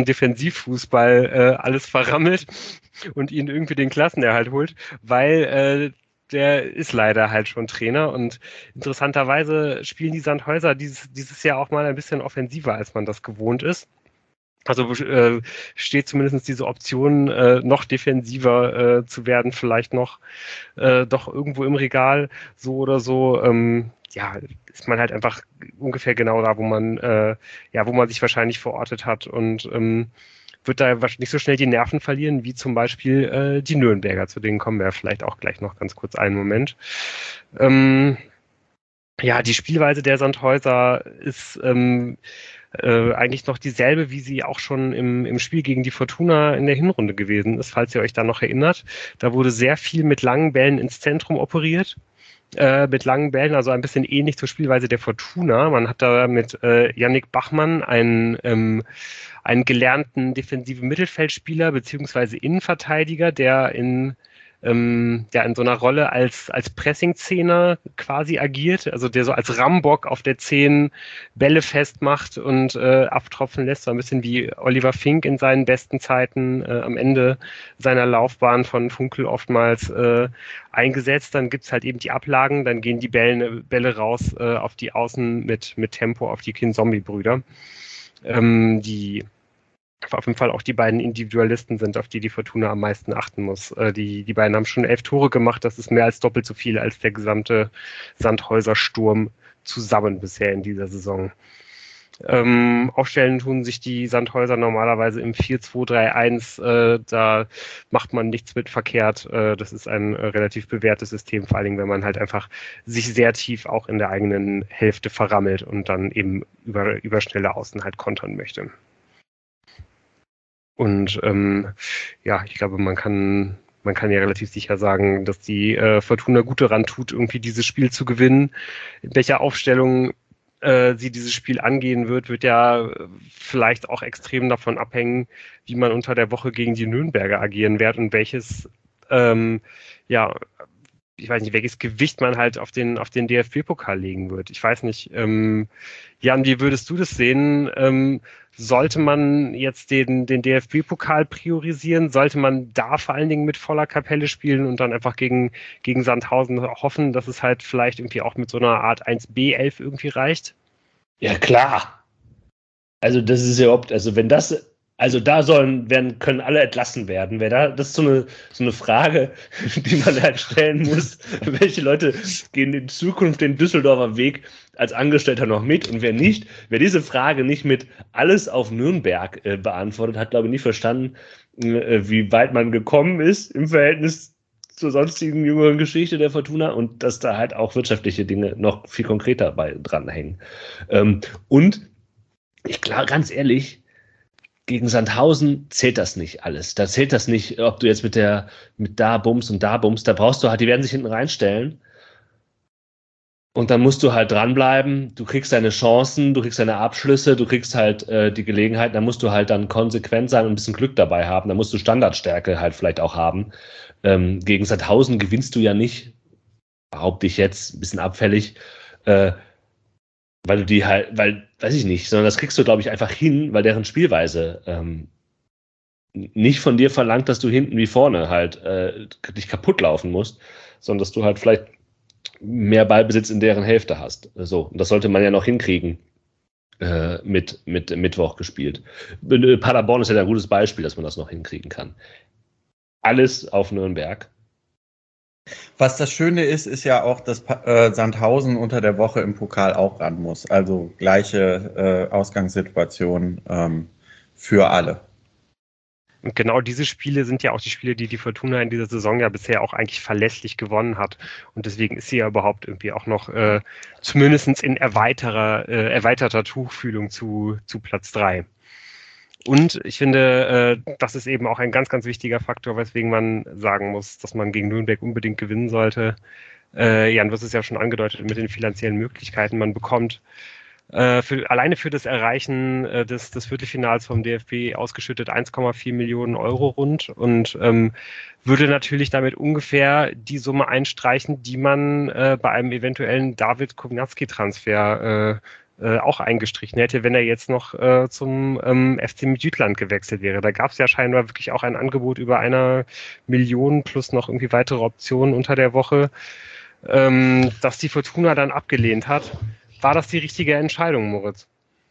Defensivfußball äh, alles verrammelt und ihnen irgendwie den Klassenerhalt holt, weil äh, der ist leider halt schon Trainer und interessanterweise spielen die Sandhäuser dieses, dieses Jahr auch mal ein bisschen offensiver, als man das gewohnt ist. Also äh, steht zumindest diese Option, äh, noch defensiver äh, zu werden, vielleicht noch äh, doch irgendwo im Regal, so oder so. Ähm, ja, ist man halt einfach ungefähr genau da, wo man, äh, ja, wo man sich wahrscheinlich verortet hat und ähm, wird da nicht so schnell die Nerven verlieren, wie zum Beispiel äh, die Nürnberger. Zu denen kommen wir vielleicht auch gleich noch ganz kurz einen Moment. Ähm, ja, die Spielweise der Sandhäuser ist ähm, äh, eigentlich noch dieselbe, wie sie auch schon im, im Spiel gegen die Fortuna in der Hinrunde gewesen ist, falls ihr euch da noch erinnert. Da wurde sehr viel mit langen Bällen ins Zentrum operiert. Äh, mit langen Bällen, also ein bisschen ähnlich zur Spielweise der Fortuna. Man hat da mit äh, Yannick Bachmann einen, ähm, einen gelernten defensiven Mittelfeldspieler beziehungsweise Innenverteidiger, der in ähm, der in so einer Rolle als, als Pressing-Zehner quasi agiert, also der so als Rambock auf der Zehn Bälle festmacht und äh, abtropfen lässt, so ein bisschen wie Oliver Fink in seinen besten Zeiten äh, am Ende seiner Laufbahn von Funkel oftmals äh, eingesetzt. Dann gibt's halt eben die Ablagen, dann gehen die Bälle, Bälle raus äh, auf die Außen mit, mit Tempo auf die Kin-Zombie-Brüder. Ähm, die auf jeden Fall auch die beiden Individualisten sind, auf die die Fortuna am meisten achten muss. Äh, die, die beiden haben schon elf Tore gemacht, das ist mehr als doppelt so viel als der gesamte Sandhäuser Sturm zusammen bisher in dieser Saison. Ähm, aufstellen tun sich die Sandhäuser normalerweise im vier zwei drei eins, äh, da macht man nichts mit verkehrt. Äh, das ist ein äh, relativ bewährtes System, vor allen Dingen, wenn man halt einfach sich sehr tief auch in der eigenen Hälfte verrammelt und dann eben über, über schnelle Außen halt kontern möchte. Und ähm, ja, ich glaube, man kann, man kann ja relativ sicher sagen, dass die äh, Fortuna gut daran tut, irgendwie dieses Spiel zu gewinnen. In welcher Aufstellung äh, sie dieses Spiel angehen wird, wird ja vielleicht auch extrem davon abhängen, wie man unter der Woche gegen die Nürnberger agieren wird und welches, ähm, ja, ich weiß nicht, welches Gewicht man halt auf den, auf den D F B-Pokal legen wird. Ich weiß nicht, ähm, Jan, wie würdest du das sehen? Ähm, sollte man jetzt den, den D F B-Pokal priorisieren? Sollte man da vor allen Dingen mit voller Kapelle spielen und dann einfach gegen, gegen Sandhausen hoffen, dass es halt vielleicht irgendwie auch mit so einer Art eins B elf irgendwie reicht? Ja, klar. Also das ist ja überhaupt, also wenn das, also da sollen, werden, können alle entlassen werden. Wer da, das ist so eine, so eine Frage, die man halt stellen muss. Welche Leute gehen in Zukunft den Düsseldorfer Weg als Angestellter noch mit und wer nicht? Wer diese Frage nicht mit alles auf Nürnberg äh, beantwortet, hat, glaube ich, nicht verstanden, äh, wie weit man gekommen ist im Verhältnis zur sonstigen jüngeren Geschichte der Fortuna und dass da halt auch wirtschaftliche Dinge noch viel konkreter bei dranhängen. Ähm, und ich glaube, ganz ehrlich, gegen Sandhausen zählt das nicht alles. Da zählt das nicht, ob du jetzt mit der, mit da Bums und da Bums, da brauchst du halt, die werden sich hinten reinstellen. Und dann musst du halt dranbleiben. Du kriegst deine Chancen, du kriegst deine Abschlüsse, du kriegst halt äh, die Gelegenheit. Da musst du halt dann konsequent sein und ein bisschen Glück dabei haben. Da musst du Standardstärke halt vielleicht auch haben. Ähm, gegen Sandhausen gewinnst du ja nicht, behaupte ich jetzt, ein bisschen abfällig, äh, weil du die halt, weil, weiß ich nicht, sondern das kriegst du, glaube ich, einfach hin, weil deren Spielweise ähm, nicht von dir verlangt, dass du hinten wie vorne halt äh, dich kaputt laufen musst, sondern dass du halt vielleicht mehr Ballbesitz in deren Hälfte hast. So, und das sollte man ja noch hinkriegen äh, mit, mit Mittwoch gespielt. Paderborn ist ja ein gutes Beispiel, dass man das noch hinkriegen kann. Alles auf Nürnberg. Was das Schöne ist, ist ja auch, dass äh, Sandhausen unter der Woche im Pokal auch ran muss. Also gleiche äh, Ausgangssituation ähm, für alle. Und genau diese Spiele sind ja auch die Spiele, die die Fortuna in dieser Saison ja bisher auch eigentlich verlässlich gewonnen hat. Und deswegen ist sie ja überhaupt irgendwie auch noch äh, zumindest in erweiterer, äh, erweiterter Tuchfühlung zu, zu Platz drei. Und ich finde, äh, das ist eben auch ein ganz, ganz wichtiger Faktor, weswegen man sagen muss, dass man gegen Nürnberg unbedingt gewinnen sollte. Äh, Jan, du hast es ja schon angedeutet mit den finanziellen Möglichkeiten. Man bekommt äh, für, alleine für das Erreichen äh, des, des Viertelfinals vom D F B ausgeschüttet eins Komma vier Millionen Euro rund und ähm, würde natürlich damit ungefähr die Summe einstreichen, die man äh, bei einem eventuellen David Kovnatski-Transfer äh, äh, auch eingestrichen hätte, wenn er jetzt noch äh, zum ähm, F C Midtjylland gewechselt wäre. Da gab es ja scheinbar wirklich auch ein Angebot über einer Million plus noch irgendwie weitere Optionen unter der Woche, ähm, dass die Fortuna dann abgelehnt hat. War das die richtige Entscheidung, Moritz?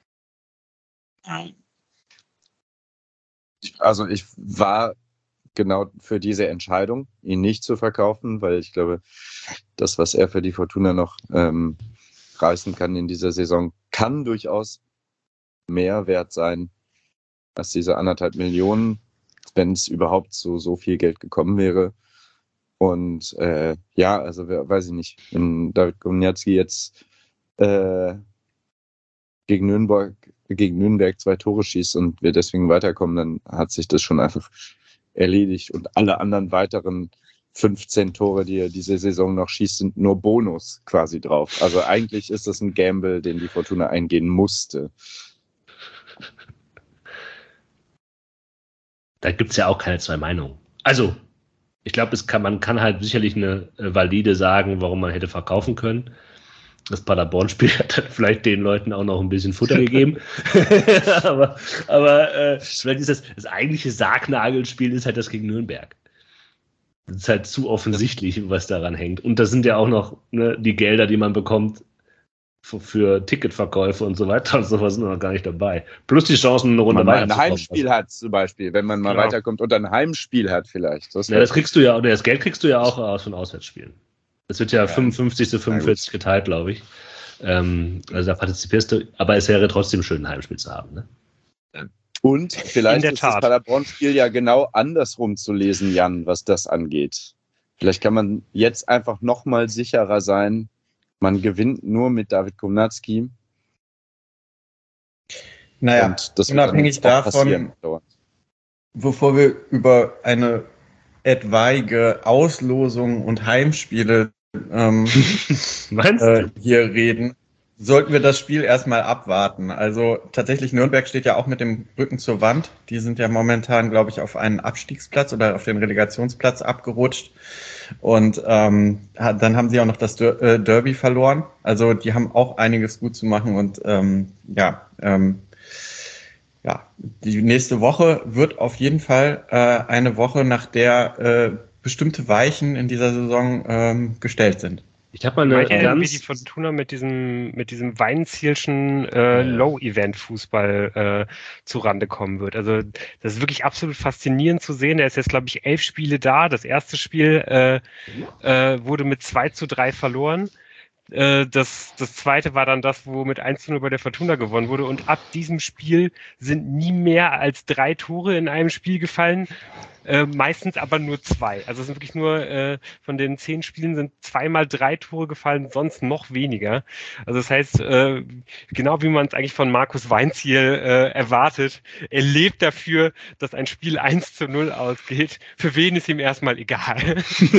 Also ich war genau für diese Entscheidung, ihn nicht zu verkaufen, weil ich glaube, das, was er für die Fortuna noch ähm, reißen kann in dieser Saison, kann durchaus mehr wert sein als diese anderthalb Millionen, wenn es überhaupt zu so viel Geld gekommen wäre. Und äh, ja, also weiß ich nicht, wenn David Gomniacki jetzt äh, gegen Nürnberg, gegen Nürnberg zwei Tore schießt und wir deswegen weiterkommen, dann hat sich das schon einfach erledigt. Und alle anderen weiteren fünfzehn Tore, die er diese Saison noch schießt, sind nur Bonus quasi drauf. Also eigentlich ist das ein Gamble, den die Fortuna eingehen musste. Da gibt es ja auch keine zwei Meinungen. Also, ich glaube, es kann, man kann halt sicherlich eine äh, valide sagen, warum man hätte verkaufen können. Das Paderborn-Spiel hat dann vielleicht den Leuten auch noch ein bisschen Futter gegeben. aber aber äh, vielleicht ist das, das eigentliche Sargnagelspiel ist halt das gegen Nürnberg. Das ist halt zu offensichtlich, was daran hängt. Und das sind ja auch noch ne, die Gelder, die man bekommt für, für Ticketverkäufe und so weiter und sowas sind noch gar nicht dabei. Plus die Chancen, eine Runde wenn man weiter ein Heimspiel hat zum Beispiel, wenn man mal Genau. weiterkommt und ein Heimspiel hat vielleicht. Das, ja, das kriegst du ja, oder das Geld kriegst du ja auch aus von Auswärtsspielen. Das wird ja, ja fünfundfünfzig zu fünfundvierzig geteilt, glaube ich. Ähm, also da partizipierst du, aber es wäre trotzdem schön, ein Heimspiel zu haben. Ne? Und vielleicht ist Tat. das Paderborn-Spiel ja genau andersrum zu lesen, Jan, was das angeht. Vielleicht kann man jetzt einfach noch mal sicherer sein, man gewinnt nur mit David Gomniacki. Naja, und das unabhängig davon, bevor wir über eine etwaige Auslosung und Heimspiele ähm, äh, hier reden, sollten wir das Spiel erstmal abwarten. Also tatsächlich, Nürnberg steht ja auch mit dem Rücken zur Wand. Die sind ja momentan, glaube ich, auf einen Abstiegsplatz oder auf den Relegationsplatz abgerutscht. Und ähm, dann haben sie auch noch das Derby verloren. Also die haben auch einiges gut zu machen. Und ähm, ja, ähm, ja, die nächste Woche wird auf jeden Fall äh, eine Woche, nach der äh, bestimmte Weichen in dieser Saison ähm, gestellt sind. Ich habe mal eine Meint ihr, ganz... wie die Fortuna mit diesem, mit diesem Weinzielschen äh, Ja. Low-Event-Fußball äh, zurande kommen wird? Also das ist wirklich absolut faszinierend zu sehen. Er ist jetzt, glaube ich, elf Spiele da. Das erste Spiel äh, äh, wurde mit zwei zu drei verloren. Äh, das, das zweite war dann das, wo mit eins zu null bei der Fortuna gewonnen wurde. Und ab diesem Spiel sind nie mehr als drei Tore in einem Spiel gefallen. Äh, meistens aber nur zwei. Also es sind wirklich nur äh, von den zehn Spielen sind zweimal drei Tore gefallen, sonst noch weniger. Also das heißt, äh, genau wie man es eigentlich von Markus Weinziel äh, erwartet, er lebt dafür, dass ein Spiel eins zu null ausgeht. Für wen ist ihm erstmal egal.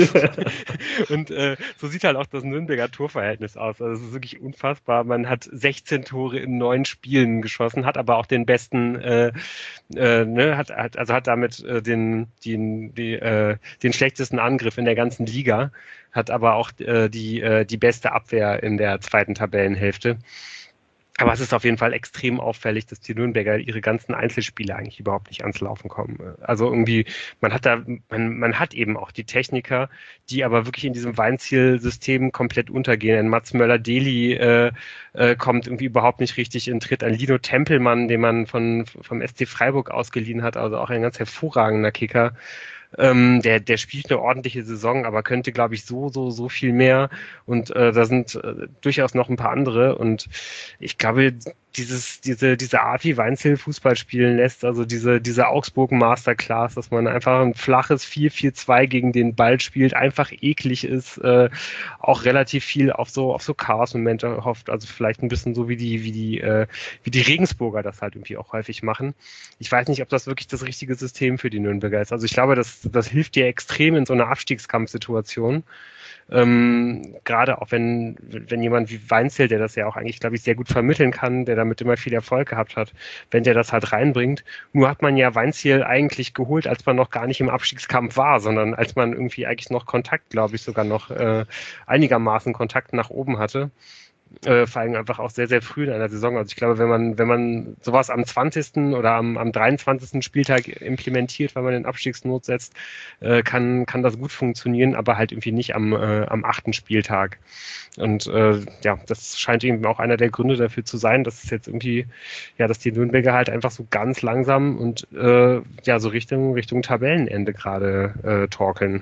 Und äh, so sieht halt auch das Nürnberger Torverhältnis aus. Also es ist wirklich unfassbar. Man hat sechzehn Tore in neun Spielen geschossen, hat aber auch den besten äh, äh, ne, hat, hat, also hat damit äh, den Den, die, äh, den schlechtesten Angriff in der ganzen Liga, hat aber auch äh, die, äh, die beste Abwehr in der zweiten Tabellenhälfte. Aber es ist auf jeden Fall extrem auffällig, dass die Nürnberger ihre ganzen Einzelspiele eigentlich überhaupt nicht ans Laufen kommen. Also irgendwie, man hat da, man, man hat eben auch die Techniker, die aber wirklich in diesem Weinziel-System komplett untergehen. Ein Mats Möller-Deli äh, äh, kommt irgendwie überhaupt nicht richtig in Tritt. Ein Lino Tempelmann, den man von, vom S C Freiburg ausgeliehen hat, also auch ein ganz hervorragender Kicker. Ähm, der, der spielt eine ordentliche Saison, aber könnte, glaube ich, so, so, so viel mehr. Und äh, da sind äh, durchaus noch ein paar andere. Und ich glaube, dieses, diese, diese Art, wie Weinziel Fußball spielen lässt, also diese, diese Augsburg Masterclass, dass man einfach ein flaches vier vier zwei gegen den Ball spielt, einfach eklig ist, äh, auch relativ viel auf so, auf so Chaos-Momente hofft, also vielleicht ein bisschen so wie die, wie die, äh, wie die Regensburger das halt irgendwie auch häufig machen. Ich weiß nicht, ob das wirklich das richtige System für die Nürnberger ist. Also ich glaube, das, das hilft dir extrem in so einer Abstiegskampfsituation. Ähm, gerade auch wenn, wenn jemand wie Weinziel, der das ja auch eigentlich, glaube ich, sehr gut vermitteln kann, der damit immer viel Erfolg gehabt hat, wenn der das halt reinbringt. Nur hat man ja Weinziel eigentlich geholt, als man noch gar nicht im Abstiegskampf war, sondern als man irgendwie eigentlich noch Kontakt, glaube ich, sogar noch äh, einigermaßen Kontakt nach oben hatte. Äh, vor allem einfach auch sehr, sehr früh in einer Saison. Also ich glaube, wenn man, wenn man sowas am zwanzigsten oder am, am dreiundzwanzigsten Spieltag implementiert, weil man den Abstiegsnot setzt, äh, kann, kann das gut funktionieren, aber halt irgendwie nicht am, äh, am achten Spieltag. Und äh, ja, das scheint eben auch einer der Gründe dafür zu sein, dass es jetzt irgendwie, ja, dass die Nürnberger halt einfach so ganz langsam und äh, ja, so Richtung, Richtung Tabellenende gerade äh, torkeln.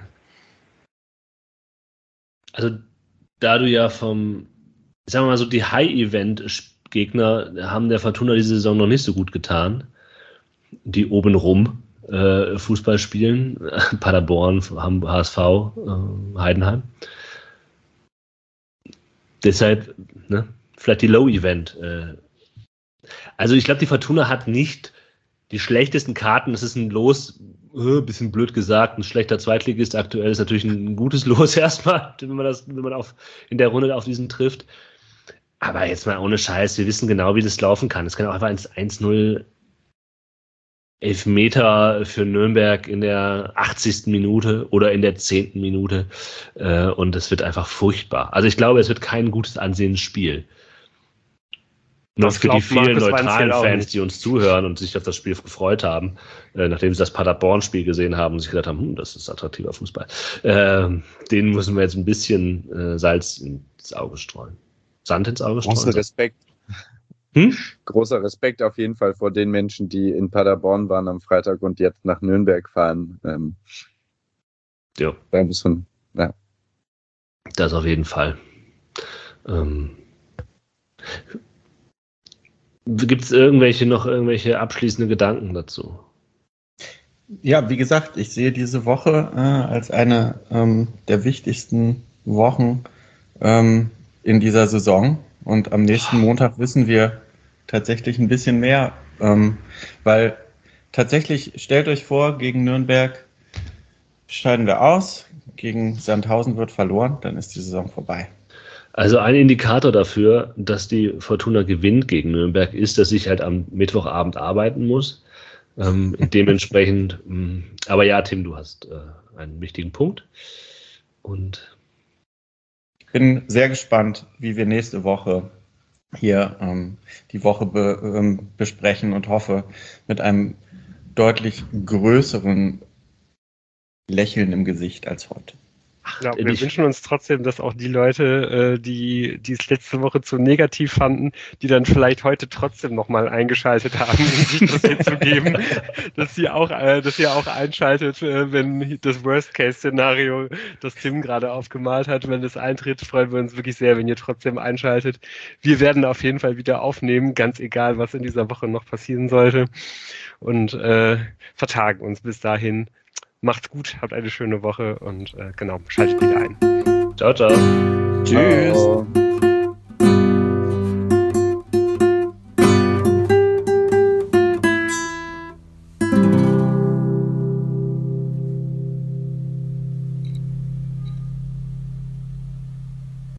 Also da du ja vom, sagen wir mal so, die High-Event-Gegner haben der Fortuna diese Saison noch nicht so gut getan, die oben rum äh, Fußball spielen, Paderborn, H S V, äh, Heidenheim. Deshalb, ne, vielleicht die Low-Event. Äh. Also ich glaube, die Fortuna hat nicht die schlechtesten Karten. Das ist ein Los, äh, bisschen blöd gesagt, ein schlechter Zweitligist aktuell ist natürlich ein gutes Los erstmal, wenn man das, wenn man auf, in der Runde auf diesen trifft. Aber jetzt mal ohne Scheiß, wir wissen genau, wie das laufen kann. Es kann auch einfach eins null Elfmeter für Nürnberg in der achtzigsten Minute oder in der zehnten Minute äh, und es wird einfach furchtbar. Also ich glaube, es wird kein gutes ansehendes Spiel. Nur für die vielen neutralen Fans, die uns zuhören und sich auf das Spiel gefreut haben, äh, nachdem sie das Paderborn-Spiel gesehen haben und sich gedacht haben, hm, das ist attraktiver Fußball. Äh, denen müssen wir jetzt ein bisschen äh, Salz ins Auge streuen. Sand ins Auge streuen. Großer Respekt. Hm? Großer Respekt auf jeden Fall vor den Menschen, die in Paderborn waren am Freitag und jetzt nach Nürnberg fahren. Ähm, ja. Da muss man, ja. Das auf jeden Fall. Ähm, Gibt es irgendwelche noch irgendwelche abschließende Gedanken dazu? Ja, wie gesagt, ich sehe diese Woche äh, als eine ähm, der wichtigsten Wochen ähm, in dieser Saison. Und am nächsten Montag wissen wir tatsächlich ein bisschen mehr, ähm, weil tatsächlich, stellt euch vor, gegen Nürnberg scheiden wir aus, gegen Sandhausen wird verloren, dann ist die Saison vorbei. Also ein Indikator dafür, dass die Fortuna gewinnt gegen Nürnberg, ist, dass ich halt am Mittwochabend arbeiten muss. Ähm, dementsprechend, mh, aber ja, Tim, du hast äh, einen wichtigen Punkt. Und ich bin sehr gespannt, wie wir nächste Woche hier ähm, die Woche be, ähm, besprechen und hoffe mit einem deutlich größeren Lächeln im Gesicht als heute. Ja, wir wünschen uns trotzdem, dass auch die Leute, äh, die, die es letzte Woche zu negativ fanden, die dann vielleicht heute trotzdem nochmal eingeschaltet haben, um sich das hier zu geben, dass sie auch, äh, dass ihr auch einschaltet, äh, wenn das Worst-Case-Szenario, das Tim gerade aufgemalt hat, wenn das eintritt, freuen wir uns wirklich sehr, wenn ihr trotzdem einschaltet. Wir werden auf jeden Fall wieder aufnehmen, ganz egal, was in dieser Woche noch passieren sollte, und äh, vertagen uns bis dahin. Macht's gut, habt eine schöne Woche und äh, genau, schaltet wieder ein. Ciao, ciao. Tschüss. Ciao.